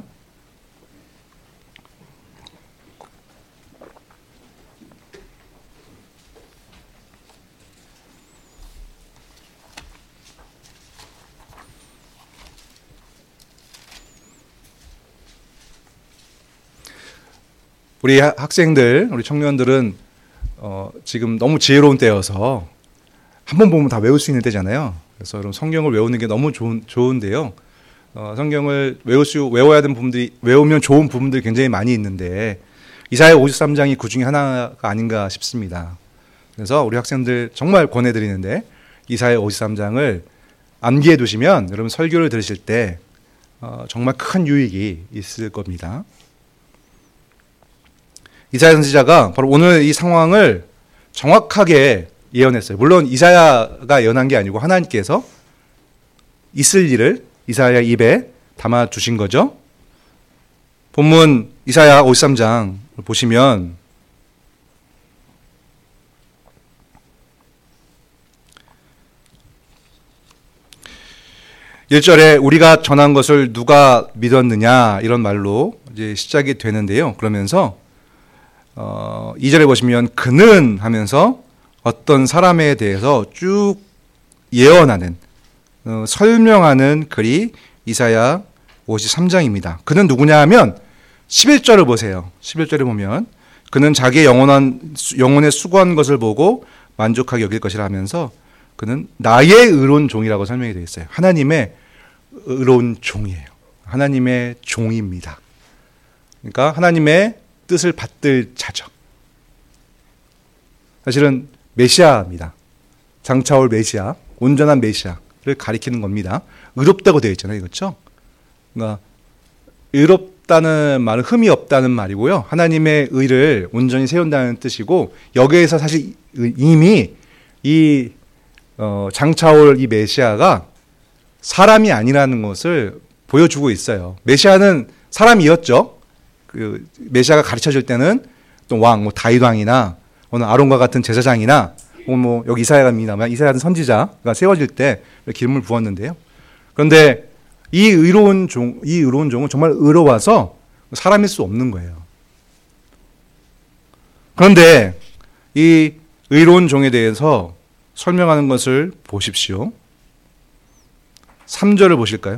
우리 학생들, 우리 청년들은 어, 지금 너무 지혜로운 때여서 한 번 보면 다 외울 수 있는 때잖아요. 그래서 여러분, 성경을 외우는 게 너무 좋은, 좋은데요. 어, 성경을 외울 수, 외워야 되는 부분들이, 외우면 좋은 부분들이 굉장히 많이 있는데 이사야 오십삼 장이 그 중에 하나가 아닌가 싶습니다. 그래서 우리 학생들 정말 권해드리는데 이사야 오십삼 장을 암기해 두시면 여러분 설교를 들으실 때 어, 정말 큰 유익이 있을 겁니다. 이사야 선지자가 바로 오늘 이 상황을 정확하게 예언했어요. 물론 이사야가 예언한 게 아니고 하나님께서 있을 일을 이사야 입에 담아 주신 거죠. 본문 이사야 오십삼 장 보시면 일 절에 우리가 전한 것을 누가 믿었느냐, 이런 말로 이제 시작이 되는데요. 그러면서 어, 이 절에 보시면 그는 하면서 어떤 사람에 대해서 쭉 예언하는, 어, 설명하는 글이 이사야 오십삼 장입니다. 그는 누구냐 하면 십일 절을 보세요. 십일 절에 보면 그는 자기의 영원한, 영혼에 수고한 것을 보고 만족하게 여길 것이라 하면서 그는 나의 의로운 종이라고 설명이 되어 있어요. 하나님의 의로운 종이에요. 하나님의 종입니다. 그러니까 하나님의 뜻을 받들 자죠. 사실은 메시아입니다. 장차올 메시아, 온전한 메시아를 가리키는 겁니다. 의롭다고 되어 있잖아요. 그렇죠? 그러니까 의롭다는 말은 흠이 없다는 말이고요. 하나님의 의를 온전히 세운다는 뜻이고, 여기에서 사실 이미 이 어, 장차올 이 메시아가 사람이 아니라는 것을 보여주고 있어요. 메시아는 사람이었죠. 그 메시아가 가르쳐질 때는 또 왕, 뭐 다윗 왕이나 오늘 아론과 같은 제사장이나 뭐 여기 이사야가 있나면 이사야 같은 선지자가 세워질 때 기름을 부었는데요. 그런데 이 의로운 종, 이 의로운 종은 정말 의로워서 사람일 수 없는 거예요. 그런데 이 의로운 종에 대해서 설명하는 것을 보십시오. 삼 절을 보실까요?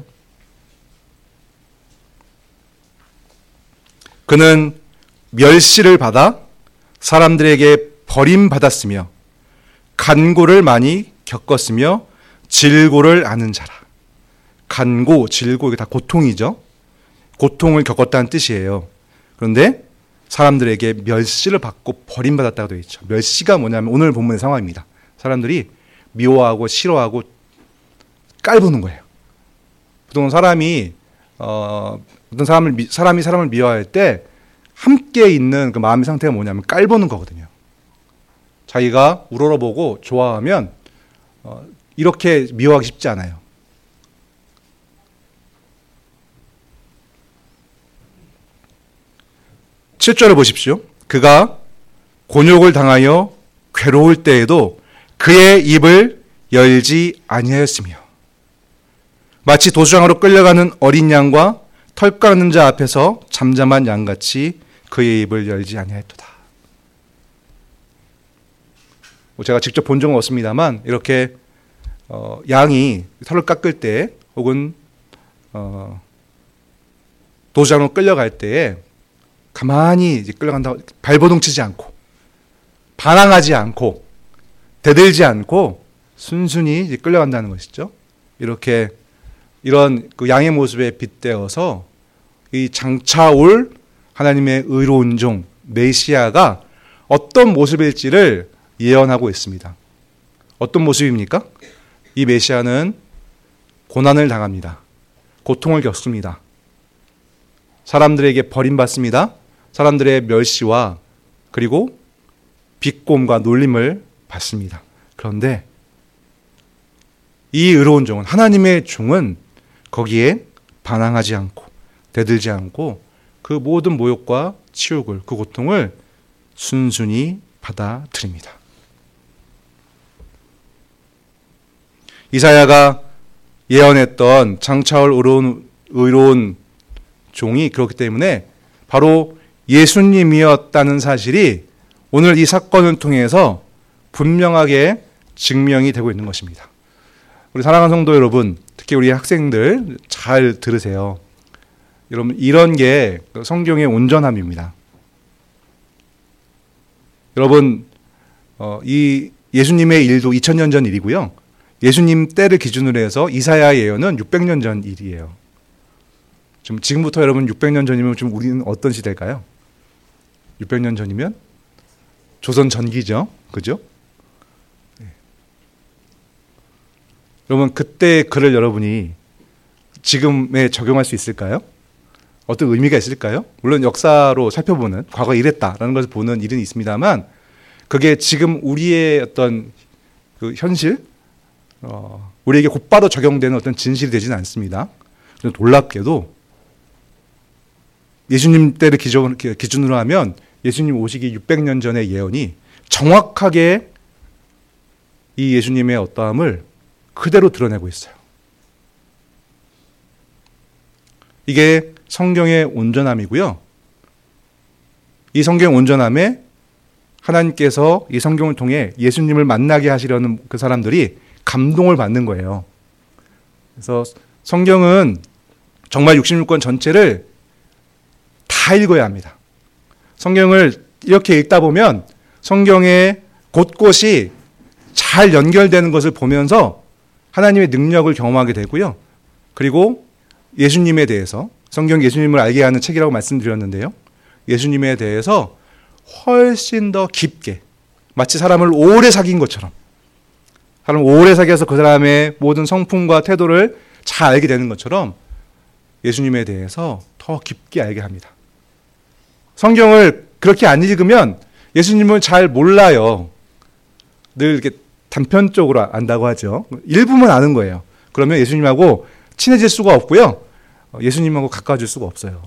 그는 멸시를 받아 사람들에게 버림받았으며 간고를 많이 겪었으며 질고를 아는 자라. 간고, 질고, 이게 다 고통이죠. 고통을 겪었다는 뜻이에요. 그런데 사람들에게 멸시를 받고 버림받았다고 되어 있죠. 멸시가 뭐냐면 오늘 본문의 상황입니다. 사람들이 미워하고 싫어하고 깔보는 거예요. 보통 사람이 어, 어떤 사람을 사람이 사람을 미워할 때 함께 있는 그 마음의 상태가 뭐냐면 깔보는 거거든요. 자기가 우러러보고 좋아하면 어, 이렇게 미워하기 쉽지 않아요. 칠 절을 보십시오. 그가 곤욕을 당하여 괴로울 때에도 그의 입을 열지 아니하였으며 마치 도주장으로 끌려가는 어린 양과 털 깎는 자 앞에서 잠잠한 양같이 그의 입을 열지 아니하였도다. 제가 직접 본 적은 없습니다만 이렇게 어, 양이 털을 깎을 때 혹은 어, 도주장으로 끌려갈 때에 가만히 이제 끌려간다고 발버둥치지 않고 반항하지 않고 대들지 않고 순순히 이제 끌려간다는 것이죠. 이렇게 이런 그 양의 모습에 빗대어서 이 장차 올 하나님의 의로운 종 메시아가 어떤 모습일지를 예언하고 있습니다. 어떤 모습입니까? 이 메시아는 고난을 당합니다. 고통을 겪습니다. 사람들에게 버림받습니다. 사람들의 멸시와 그리고 비꼼과 놀림을 받습니다. 그런데 이 의로운 종은 하나님의 종은 거기에 반항하지 않고 대들지 않고 그 모든 모욕과 치욕을 그 고통을 순순히 받아들입니다. 이사야가 예언했던 장차올 의로운, 의로운 종이 그렇기 때문에 바로 예수님이었다는 사실이 오늘 이 사건을 통해서 분명하게 증명이 되고 있는 것입니다. 우리 사랑하는 성도 여러분, 특히 우리 학생들 잘 들으세요. 여러분, 이런 게 성경의 온전함입니다. 여러분, 어, 이 예수님의 일도 이천 년 전 일이고요. 예수님 때를 기준으로 해서 이사야 예언은 육백 년 전 일이에요. 지금 지금부터 여러분 육백 년 전이면 지금 우리는 어떤 시대일까요? 육백 년 전이면 조선 전기죠, 그죠? 네. 여러분 그때 글을 여러분이 지금에 적용할 수 있을까요? 어떤 의미가 있을까요? 물론 역사로 살펴보는 과거 이랬다라는 것을 보는 일은 있습니다만 그게 지금 우리의 어떤 그 현실, 어, 우리에게 곧바로 적용되는 어떤 진실이 되지는 않습니다. 놀랍게도 예수님 때를 기준으로 하면 예수님 오시기 육백 년 전의 예언이 정확하게 이 예수님의 어떠함을 그대로 드러내고 있어요. 이게 성경의 온전함이고요. 이 성경의 온전함에 하나님께서 이 성경을 통해 예수님을 만나게 하시려는 그 사람들이 감동을 받는 거예요. 그래서 성경은 정말 육십육 권 전체를 다 읽어야 합니다. 성경을 이렇게 읽다 보면 성경의 곳곳이 잘 연결되는 것을 보면서 하나님의 능력을 경험하게 되고요. 그리고 예수님에 대해서, 성경 예수님을 알게 하는 책이라고 말씀드렸는데요. 예수님에 대해서 훨씬 더 깊게, 마치 사람을 오래 사귄 것처럼, 사람을 오래 사귀어서 그 사람의 모든 성품과 태도를 잘 알게 되는 것처럼 예수님에 대해서 더 깊게 알게 합니다. 성경을 그렇게 안 읽으면 예수님을 잘 몰라요. 늘 이렇게 단편적으로 안다고 하죠. 일부만 아는 거예요. 그러면 예수님하고 친해질 수가 없고요. 예수님하고 가까워질 수가 없어요.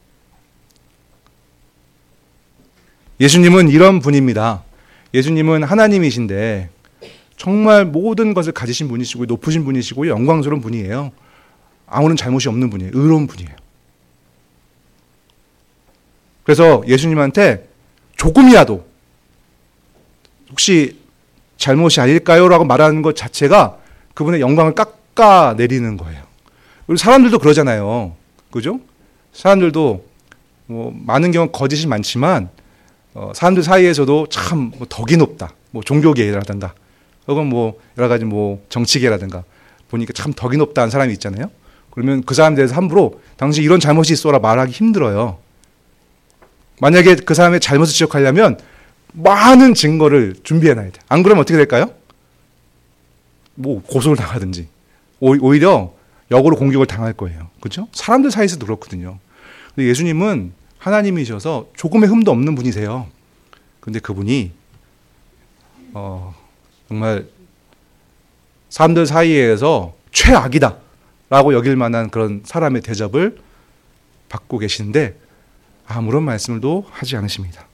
예수님은 이런 분입니다. 예수님은 하나님이신데 정말 모든 것을 가지신 분이시고 높으신 분이시고 영광스러운 분이에요. 아무런 잘못이 없는 분이에요. 의로운 분이에요. 그래서 예수님한테 조금이라도 혹시 잘못이 아닐까요? 라고 말하는 것 자체가 그분의 영광을 깎아내리는 거예요. 우리 사람들도 그러잖아요. 그죠? 사람들도 뭐 많은 경우 거짓이 많지만 어, 사람들 사이에서도 참 뭐 덕이 높다. 뭐 종교계라든가 혹은 뭐 여러 가지 뭐 정치계라든가 보니까 참 덕이 높다는 사람이 있잖아요. 그러면 그 사람에 대해서 함부로 당신 이런 잘못이 있어라 말하기 힘들어요. 만약에 그 사람의 잘못을 지적하려면 많은 증거를 준비해놔야 돼. 안 그러면 어떻게 될까요? 뭐 고소를 당하든지 오히려 역으로 공격을 당할 거예요. 그렇죠? 사람들 사이에서도 그렇거든요. 근데 예수님은 하나님이셔서 조금의 흠도 없는 분이세요. 근데 그분이 어, 정말 사람들 사이에서 최악이다 라고 여길 만한 그런 사람의 대접을 받고 계시는데 아무런 말씀도 하지 않으십니다.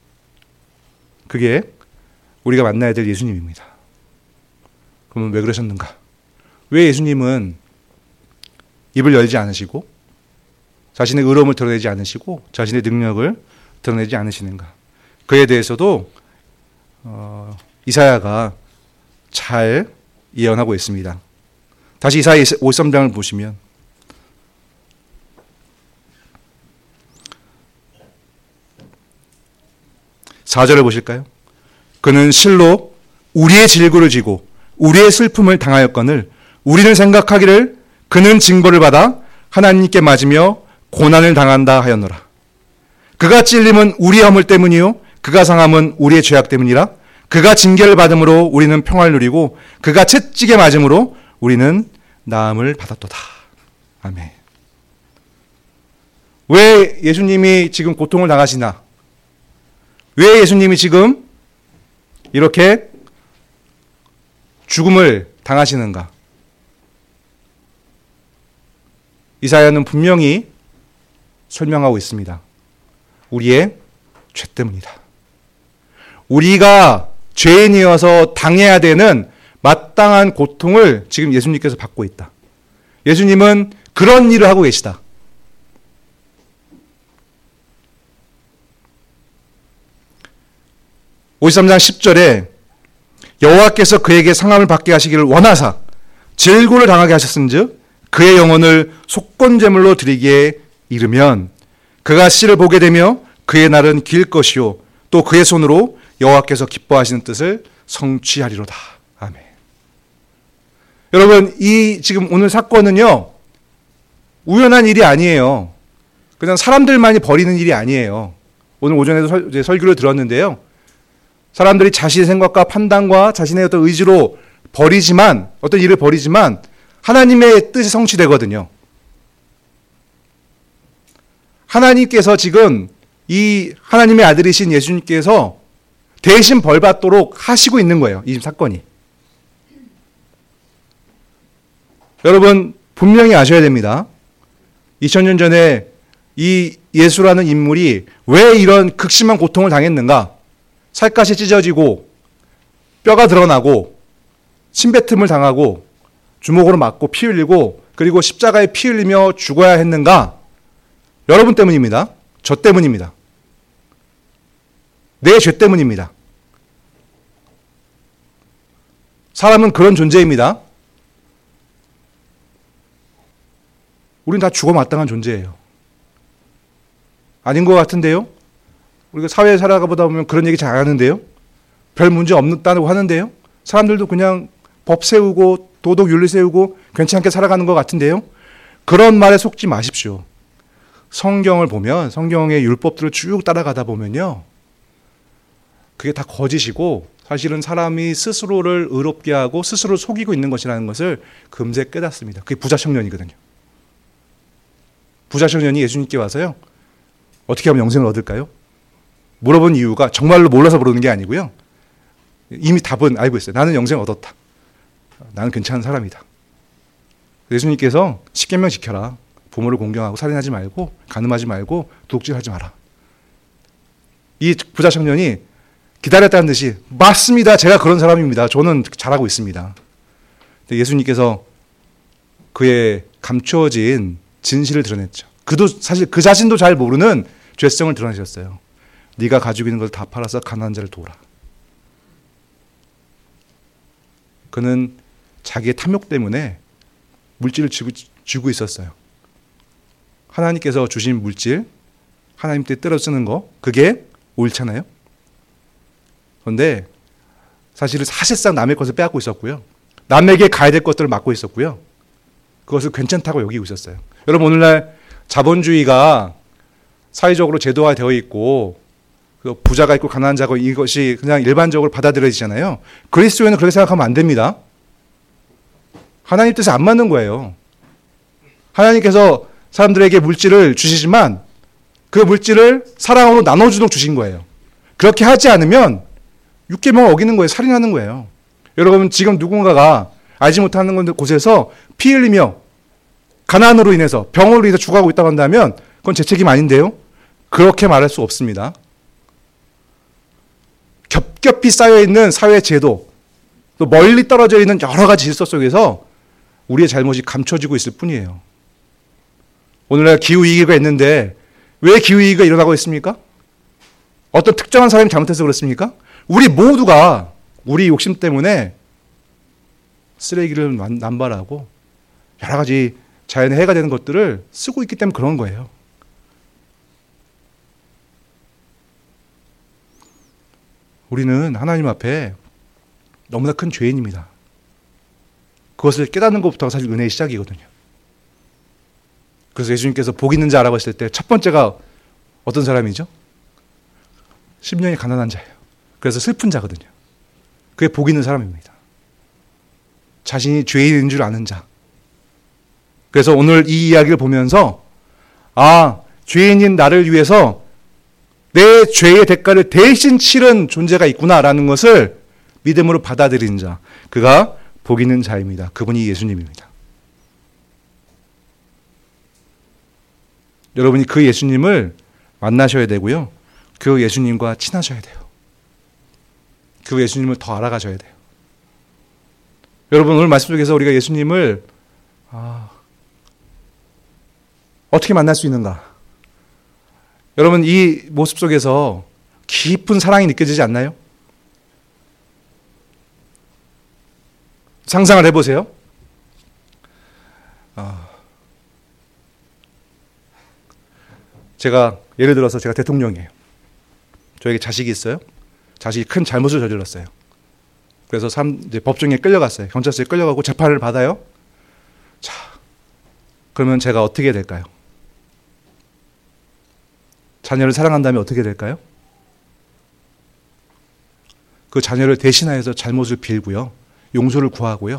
그게 우리가 만나야 될 예수님입니다. 그러면 왜 그러셨는가? 왜 예수님은 입을 열지 않으시고 자신의 의로움을 드러내지 않으시고 자신의 능력을 드러내지 않으시는가? 그에 대해서도 어, 이사야가 잘 예언하고 있습니다. 다시 이사야 오십삼 장을 보시면 사 절을 보실까요? 그는 실로 우리의 질고를 지고 우리의 슬픔을 당하였거늘 우리는 생각하기를 그는 징벌을 받아 하나님께 맞으며 고난을 당한다 하였노라. 그가 찔림은 우리의 허물 때문이요 그가 상함은 우리의 죄악 때문이라. 그가 징계를 받음으로 우리는 평화를 누리고 그가 채찍에 맞음으로 우리는 나음을 받았도다. 아멘. 왜 예수님이 지금 고통을 당하시나? 왜 예수님이 지금 이렇게 죽음을 당하시는가? 이사야는 분명히 설명하고 있습니다. 우리의 죄 때문이다. 우리가 죄인이어서 당해야 되는 마땅한 고통을 지금 예수님께서 받고 있다. 예수님은 그런 일을 하고 계시다. 오십삼 장 십 절에 여호와께서 그에게 상함을 받게 하시기를 원하사 질고를 당하게 하셨은즉 그의 영혼을 속건제물로 드리기에 이르면 그가 씨를 보게 되며 그의 날은 길 것이요 또 그의 손으로 여호와께서 기뻐하시는 뜻을 성취하리로다. 아멘. 여러분, 이 지금 오늘 사건은요 우연한 일이 아니에요. 그냥 사람들만이 벌이는 일이 아니에요. 오늘 오전에도 설, 이제 설교를 들었는데요. 사람들이 자신의 생각과 판단과 자신의 어떤 의지로 벌이지만 어떤 일을 벌이지만 하나님의 뜻이 성취되거든요. 하나님께서 지금 이 하나님의 아들이신 예수님께서 대신 벌받도록 하시고 있는 거예요. 이 사건이. 여러분 분명히 아셔야 됩니다. 이천 년 전에 이 예수라는 인물이 왜 이런 극심한 고통을 당했는가? 살갗이 찢어지고 뼈가 드러나고 침뱉음을 당하고 주먹으로 맞고 피 흘리고 그리고 십자가에 피 흘리며 죽어야 했는가? 여러분 때문입니다. 저 때문입니다. 내 죄 때문입니다. 사람은 그런 존재입니다. 우린 다 죽어 마땅한 존재예요. 아닌 것 같은데요? 우리가 사회에 살아가보다 보면 그런 얘기 잘 안 하는데요? 별 문제 없다고 하는데요? 사람들도 그냥 법 세우고 도덕 윤리 세우고 괜찮게 살아가는 것 같은데요? 그런 말에 속지 마십시오. 성경을 보면 성경의 율법들을 쭉 따라가다 보면요. 그게 다 거짓이고 사실은 사람이 스스로를 의롭게 하고 스스로를 속이고 있는 것이라는 것을 금세 깨닫습니다. 그게 부자 청년이거든요. 부자 청년이 예수님께 와서요. 어떻게 하면 영생을 얻을까요? 물어본 이유가 정말로 몰라서 물어보는 게 아니고요. 이미 답은 알고 있어요. 나는 영생을 얻었다. 나는 괜찮은 사람이다. 예수님께서 십계명 지켜라. 부모를 공경하고 살인하지 말고 간음하지 말고 도둑질하지 마라. 이 부자 청년이 기다렸다는 듯이 맞습니다. 제가 그런 사람입니다. 저는 잘하고 있습니다. 예수님께서 그의 감추어진 진실을 드러냈죠. 그도 사실 그 자신도 잘 모르는 죄성을 드러내셨어요. 네가 가지고 있는 걸 다 팔아서 가난한 자를 도우라. 그는 자기의 탐욕 때문에 물질을 쥐고, 쥐고 있었어요. 하나님께서 주신 물질, 하나님 때 때려 쓰는 거, 그게 옳잖아요. 그런데 사실은 사실상 남의 것을 빼앗고 있었고요. 남에게 가야 될 것들을 맡고 있었고요. 그것을 괜찮다고 여기고 있었어요. 여러분, 오늘날 자본주의가 사회적으로 제도화되어 있고 부자가 있고 가난한 자가 이것이 그냥 일반적으로 받아들여지잖아요. 그리스도인은 그렇게 생각하면 안 됩니다. 하나님 뜻에 안 맞는 거예요. 하나님께서 사람들에게 물질을 주시지만 그 물질을 사랑으로 나눠주도록 주신 거예요. 그렇게 하지 않으면 육계명을 어기는 거예요. 살인하는 거예요. 여러분, 지금 누군가가 알지 못하는 곳에서 피 흘리며 가난으로 인해서 병으로 인해서 죽어가고 있다고 한다면 그건 제 책임 아닌데요. 그렇게 말할 수 없습니다. 겹겹이 쌓여있는 사회 제도, 또 멀리 떨어져 있는 여러 가지 질서 속에서 우리의 잘못이 감춰지고 있을 뿐이에요. 오늘날 기후위기가 있는데 왜 기후위기가 일어나고 있습니까? 어떤 특정한 사람이 잘못해서 그렇습니까? 우리 모두가 우리 욕심 때문에 쓰레기를 남발하고 여러 가지 자연에 해가 되는 것들을 쓰고 있기 때문에 그런 거예요. 우리는 하나님 앞에 너무나 큰 죄인입니다. 그것을 깨닫는 것부터가 사실 은혜의 시작이거든요. 그래서 예수님께서 복 있는 자라고 하실 때 첫 번째가 어떤 사람이죠? 심령이 가난한 자예요. 그래서 슬픈 자거든요. 그게 복 있는 사람입니다. 자신이 죄인인 줄 아는 자. 그래서 오늘 이 이야기를 보면서 아, 죄인인 나를 위해서 내 죄의 대가를 대신 치른 존재가 있구나라는 것을 믿음으로 받아들인 자. 그가 복 있는 자입니다. 그분이 예수님입니다. 여러분이 그 예수님을 만나셔야 되고요. 그 예수님과 친하셔야 돼요. 그 예수님을 더 알아가셔야 돼요. 여러분, 오늘 말씀 속에서 우리가 예수님을 아, 어떻게 만날 수 있는가? 여러분, 이 모습 속에서 깊은 사랑이 느껴지지 않나요? 상상을 해보세요. 어, 제가 예를 들어서 제가 대통령이에요. 저에게 자식이 있어요. 자식이 큰 잘못을 저질렀어요. 그래서 삼, 이제 법정에 끌려갔어요. 경찰서에 끌려가고 재판을 받아요. 자, 그러면 제가 어떻게 될까요? 자녀를 사랑한다면 어떻게 될까요? 그 자녀를 대신하여서 잘못을 빌고요. 용서를 구하고요.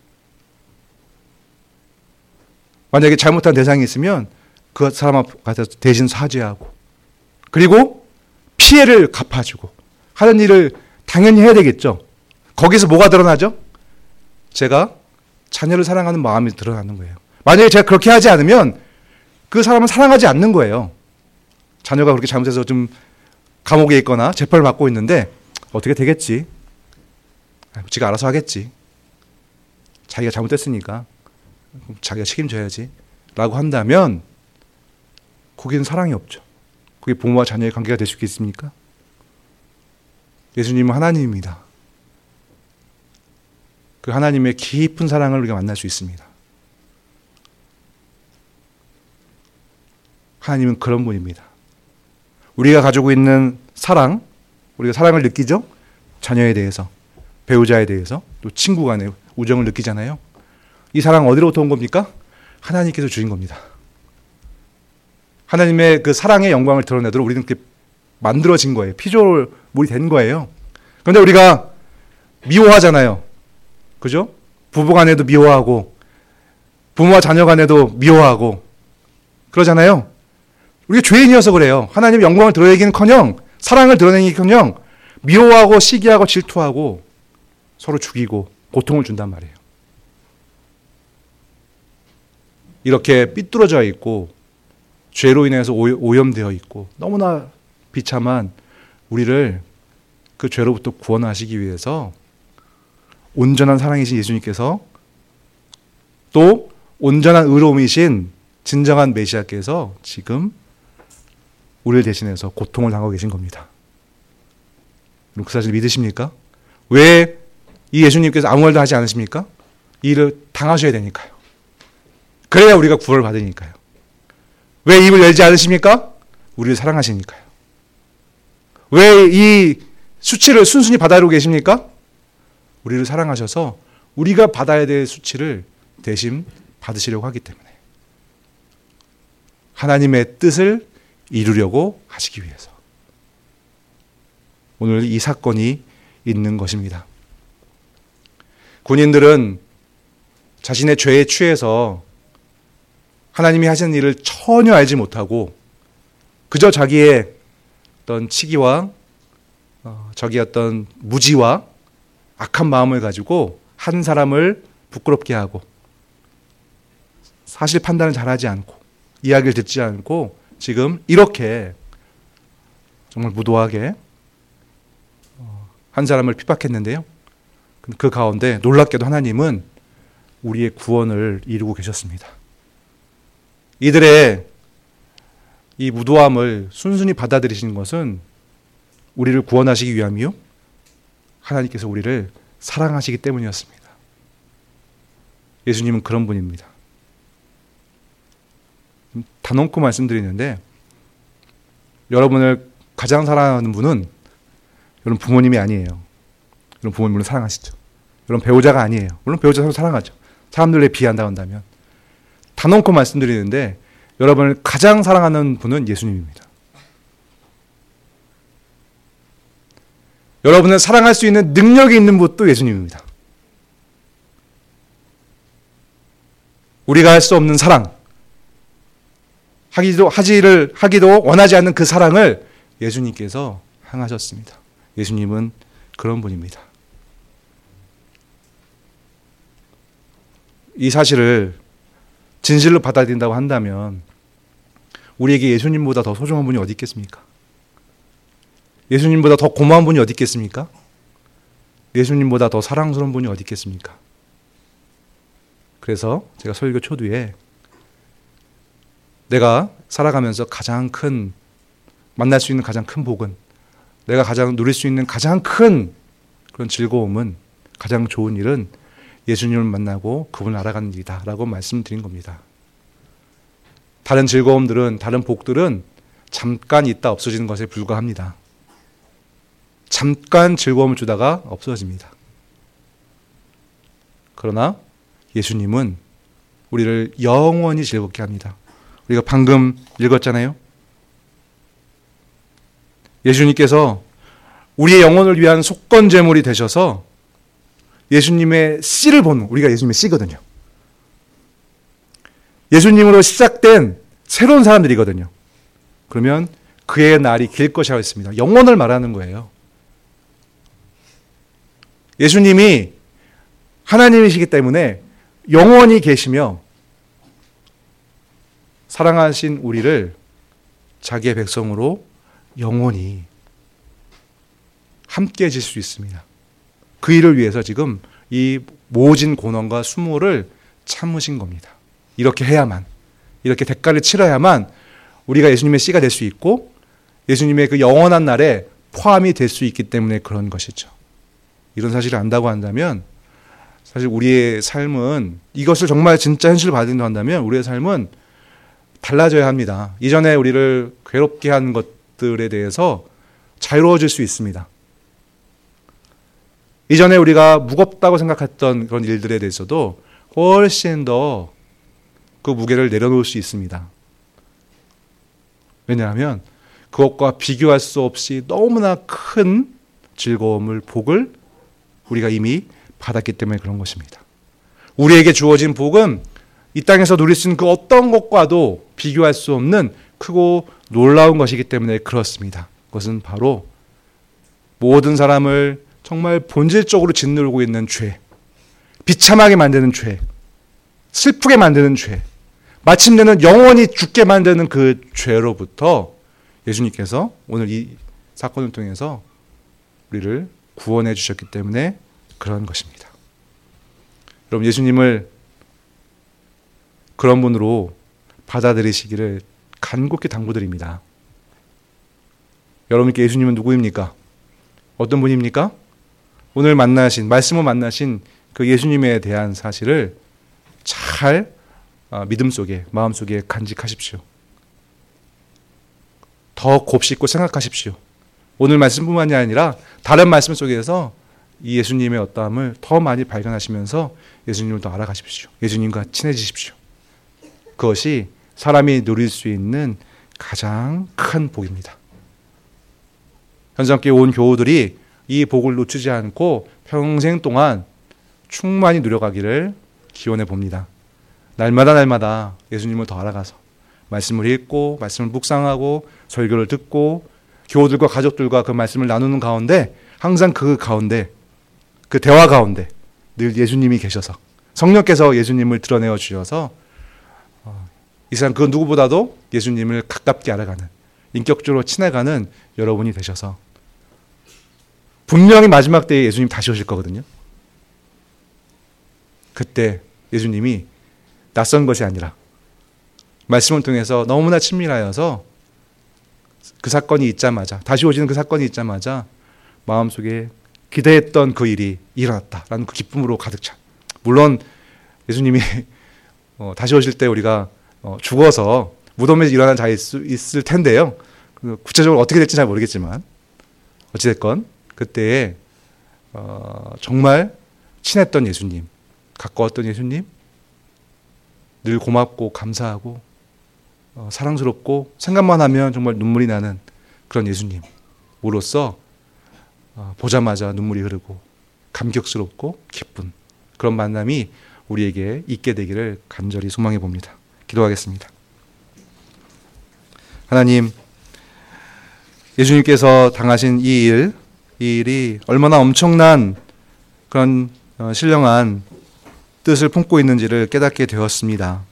만약에 잘못한 대상이 있으면 그 사람 앞에 대신 사죄하고 그리고 피해를 갚아주고 하는 일을 당연히 해야 되겠죠. 거기서 뭐가 드러나죠? 제가 자녀를 사랑하는 마음이 드러나는 거예요. 만약에 제가 그렇게 하지 않으면 그 사람을 사랑하지 않는 거예요. 자녀가 그렇게 잘못해서 좀 감옥에 있거나 재판을 받고 있는데 어떻게 되겠지? 지가 알아서 하겠지. 자기가 잘못했으니까 자기가 책임져야지 라고 한다면 거기는 사랑이 없죠. 그게 부모와 자녀의 관계가 될 수 있겠습니까? 예수님은 하나님입니다. 그 하나님의 깊은 사랑을 우리가 만날 수 있습니다. 하나님은 그런 분입니다. 우리가 가지고 있는 사랑, 우리가 사랑을 느끼죠? 자녀에 대해서, 배우자에 대해서, 또 친구 간의 우정을 느끼잖아요. 이 사랑 어디로부터 온 겁니까? 하나님께서 주신 겁니다. 하나님의 그 사랑의 영광을 드러내도록 우리는 그렇게 만들어진 거예요. 피조물이 된 거예요. 그런데 우리가 미워하잖아요. 그죠? 부부 간에도 미워하고 부모와 자녀 간에도 미워하고 그러잖아요. 우리가 죄인이어서 그래요. 하나님의 영광을 드러내기는커녕 사랑을 드러내기는커녕 미워하고 시기하고 질투하고 서로 죽이고 고통을 준단 말이에요. 이렇게 삐뚤어져 있고 죄로 인해서 오염되어 있고 너무나 비참한 우리를 그 죄로부터 구원하시기 위해서 온전한 사랑이신 예수님께서 또 온전한 의로움이신 진정한 메시아께서 지금 우리를 대신해서 고통을 당하고 계신 겁니다. 그 사실 믿으십니까? 왜 이 예수님께서 아무 말도 하지 않으십니까? 이 일을 당하셔야 되니까요. 그래야 우리가 구원을 받으니까요. 왜 입을 열지 않으십니까? 우리를 사랑하시니까요. 왜 이 수치를 순순히 받아들이고 계십니까? 우리를 사랑하셔서 우리가 받아야 될 수치를 대신 받으시려고 하기 때문에, 하나님의 뜻을 이루려고 하시기 위해서 오늘 이 사건이 있는 것입니다. 군인들은 자신의 죄에 취해서 하나님이 하시는 일을 전혀 알지 못하고 그저 자기의 어떤 치기와 어, 자기의 어떤 무지와 악한 마음을 가지고 한 사람을 부끄럽게 하고 사실 판단을 잘하지 않고 이야기를 듣지 않고 지금 이렇게 정말 무도하게 한 사람을 핍박했는데요. 그 가운데 놀랍게도 하나님은 우리의 구원을 이루고 계셨습니다. 이들의 이 무도함을 순순히 받아들이시는 것은 우리를 구원하시기 위함이요, 하나님께서 우리를 사랑하시기 때문이었습니다. 예수님은 그런 분입니다. 단언코 말씀드리는데, 여러분을 가장 사랑하는 분은 여러분 부모님이 아니에요. 여러분 부모님을 사랑하시죠. 여러분 배우자가 아니에요. 물론 배우자 서로 사랑하죠. 사람들에 비한다고 한다면. 단언코 말씀드리는데 여러분을 가장 사랑하는 분은 예수님입니다. 여러분을 사랑할 수 있는 능력이 있는 분도 예수님입니다. 우리가 할 수 없는 사랑, 하기도 하지를 하기도 원하지 않는 그 사랑을 예수님께서 행하셨습니다. 예수님은 그런 분입니다. 이 사실을 진실로 받아들인다고 한다면 우리에게 예수님보다 더 소중한 분이 어디 있겠습니까? 예수님보다 더 고마운 분이 어디 있겠습니까? 예수님보다 더 사랑스러운 분이 어디 있겠습니까? 그래서 제가 설교 초두에 내가 살아가면서 가장 큰, 만날 수 있는 가장 큰 복은, 내가 가장 누릴 수 있는 가장 큰 그런 즐거움은, 가장 좋은 일은 예수님을 만나고 그분을 알아가는 일이다 라고 말씀드린 겁니다. 다른 즐거움들은, 다른 복들은 잠깐 있다 없어지는 것에 불과합니다. 잠깐 즐거움을 주다가 없어집니다. 그러나 예수님은 우리를 영원히 즐겁게 합니다. 우리가 방금 읽었잖아요. 예수님께서 우리의 영혼을 위한 속건제물이 되셔서 예수님의 씨를 보는, 우리가 예수님의 씨거든요. 예수님으로 시작된 새로운 사람들이거든요. 그러면 그의 날이 길 것이라고 했습니다. 영혼을 말하는 거예요. 예수님이 하나님이시기 때문에 영원히 계시며 사랑하신 우리를 자기의 백성으로 영원히 함께 해질 수 있습니다. 그 일을 위해서 지금 이 모진 고난과 수모를 참으신 겁니다. 이렇게 해야만, 이렇게 대가를 치러야만 우리가 예수님의 씨가 될 수 있고 예수님의 그 영원한 날에 포함이 될 수 있기 때문에 그런 것이죠. 이런 사실을 안다고 한다면 사실 우리의 삶은, 이것을 정말 진짜 현실을 받는다고 한다면 우리의 삶은 달라져야 합니다. 이전에 우리를 괴롭게 한 것들에 대해서 자유로워질 수 있습니다. 이전에 우리가 무겁다고 생각했던 그런 일들에 대해서도 훨씬 더 그 무게를 내려놓을 수 있습니다. 왜냐하면 그것과 비교할 수 없이 너무나 큰 즐거움을, 복을 우리가 이미 받았기 때문에 그런 것입니다. 우리에게 주어진 복은 이 땅에서 누릴 수 있는 그 어떤 것과도 비교할 수 없는 크고 놀라운 것이기 때문에 그렇습니다. 그것은 바로 모든 사람을 정말 본질적으로 짓누르고 있는 죄, 비참하게 만드는 죄, 슬프게 만드는 죄, 마침내는 영원히 죽게 만드는 그 죄로부터 예수님께서 오늘 이 사건을 통해서 우리를 구원해 주셨기 때문에 그런 것입니다. 여러분, 예수님을 그런 분으로 받아들이시기를 간곡히 당부드립니다. 여러분께 예수님은 누구입니까? 어떤 분입니까? 오늘 만나신, 말씀을 만나신 그 예수님에 대한 사실을 잘 믿음 속에, 마음 속에 간직하십시오. 더 곱씹고 생각하십시오. 오늘 말씀뿐만이 아니라 다른 말씀 속에서 이 예수님의 어떠함을 더 많이 발견하시면서 예수님을 더 알아가십시오. 예수님과 친해지십시오. 그것이 사람이 누릴 수 있는 가장 큰 복입니다. 현장교회 온 교우들이 이 복을 놓치지 않고 평생 동안 충만히 누려가기를 기원해 봅니다. 날마다 날마다 예수님을 더 알아가서 말씀을 읽고 말씀을 묵상하고 설교를 듣고 교우들과 가족들과 그 말씀을 나누는 가운데 항상 그 가운데 그 대화 가운데 늘 예수님이 계셔서 성령께서 예수님을 드러내어 주셔서 이 세상 그 누구보다도 예수님을 가깝게 알아가는 인격적으로 친해가는 여러분이 되셔서 분명히 마지막 때에 예수님 다시 오실 거거든요. 그때 예수님이 낯선 것이 아니라 말씀을 통해서 너무나 친밀하여서 그 사건이 있자마자 다시 오시는 그 사건이 있자마자 마음속에 기대했던 그 일이 일어났다라는 그 기쁨으로 가득 찬. 물론 예수님이 어, 다시 오실 때 우리가 어, 죽어서 무덤에서 일어난 자일 수 있을 텐데요. 구체적으로 어떻게 될지 잘 모르겠지만 어찌됐건 그때에 어, 정말 친했던 예수님, 가까웠던 예수님, 늘 고맙고 감사하고 어, 사랑스럽고 생각만 하면 정말 눈물이 나는 그런 예수님으로서 어, 보자마자 눈물이 흐르고 감격스럽고 기쁜 그런 만남이 우리에게 있게 되기를 간절히 소망해 봅니다. 기도하겠습니다. 하나님, 예수님께서 당하신 이 일, 이 일이 얼마나 엄청난 그런 어, 신령한 뜻을 품고 있는지를 깨닫게 되었습니다.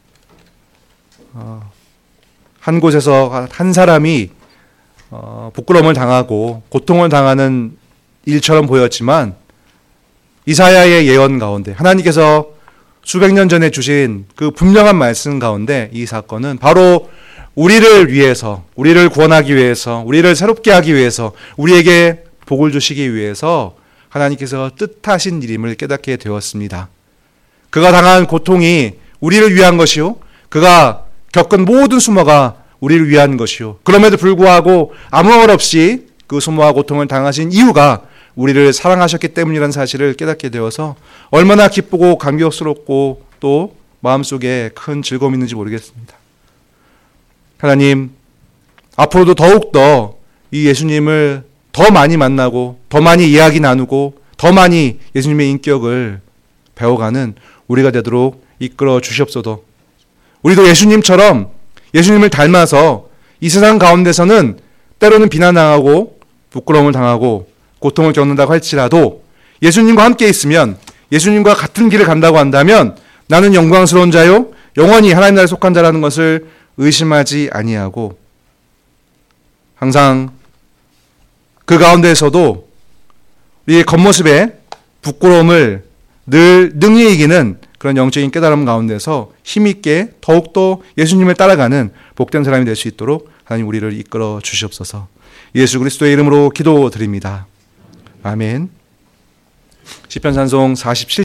어, 한 곳에서 한 사람이 어, 부끄러움을 당하고 고통을 당하는 일처럼 보였지만 이사야의 예언 가운데 하나님께서 수백 년 전에 주신 그 분명한 말씀 가운데 이 사건은 바로 우리를 위해서, 우리를 구원하기 위해서, 우리를 새롭게 하기 위해서, 우리에게 복을 주시기 위해서 하나님께서 뜻하신 일임을 깨닫게 되었습니다. 그가 당한 고통이 우리를 위한 것이요, 그가 겪은 모든 수모가 우리를 위한 것이요, 그럼에도 불구하고 아무 말 없이 그 수모와 고통을 당하신 이유가 우리를 사랑하셨기 때문이라는 사실을 깨닫게 되어서 얼마나 기쁘고 감격스럽고 또 마음속에 큰 즐거움이 있는지 모르겠습니다. 하나님, 앞으로도 더욱더 이 예수님을 더 많이 만나고 더 많이 이야기 나누고 더 많이 예수님의 인격을 배워가는 우리가 되도록 이끌어 주시옵소서. 우리도 예수님처럼 예수님을 닮아서 이 세상 가운데서는 때로는 비난당하고 부끄러움을 당하고 고통을 겪는다고 할지라도 예수님과 함께 있으면, 예수님과 같은 길을 간다고 한다면 나는 영광스러운 자요 영원히 하나님 나라에 속한 자라는 것을 의심하지 아니하고 항상 그 가운데에서도 우리의 겉모습에 부끄러움을 늘 능히 이기는 그런 영적인 깨달음 가운데서 힘있게 더욱더 예수님을 따라가는 복된 사람이 될 수 있도록 하나님 우리를 이끌어 주시옵소서. 예수 그리스도의 이름으로 기도드립니다. 아멘. 시편 찬송 사십칠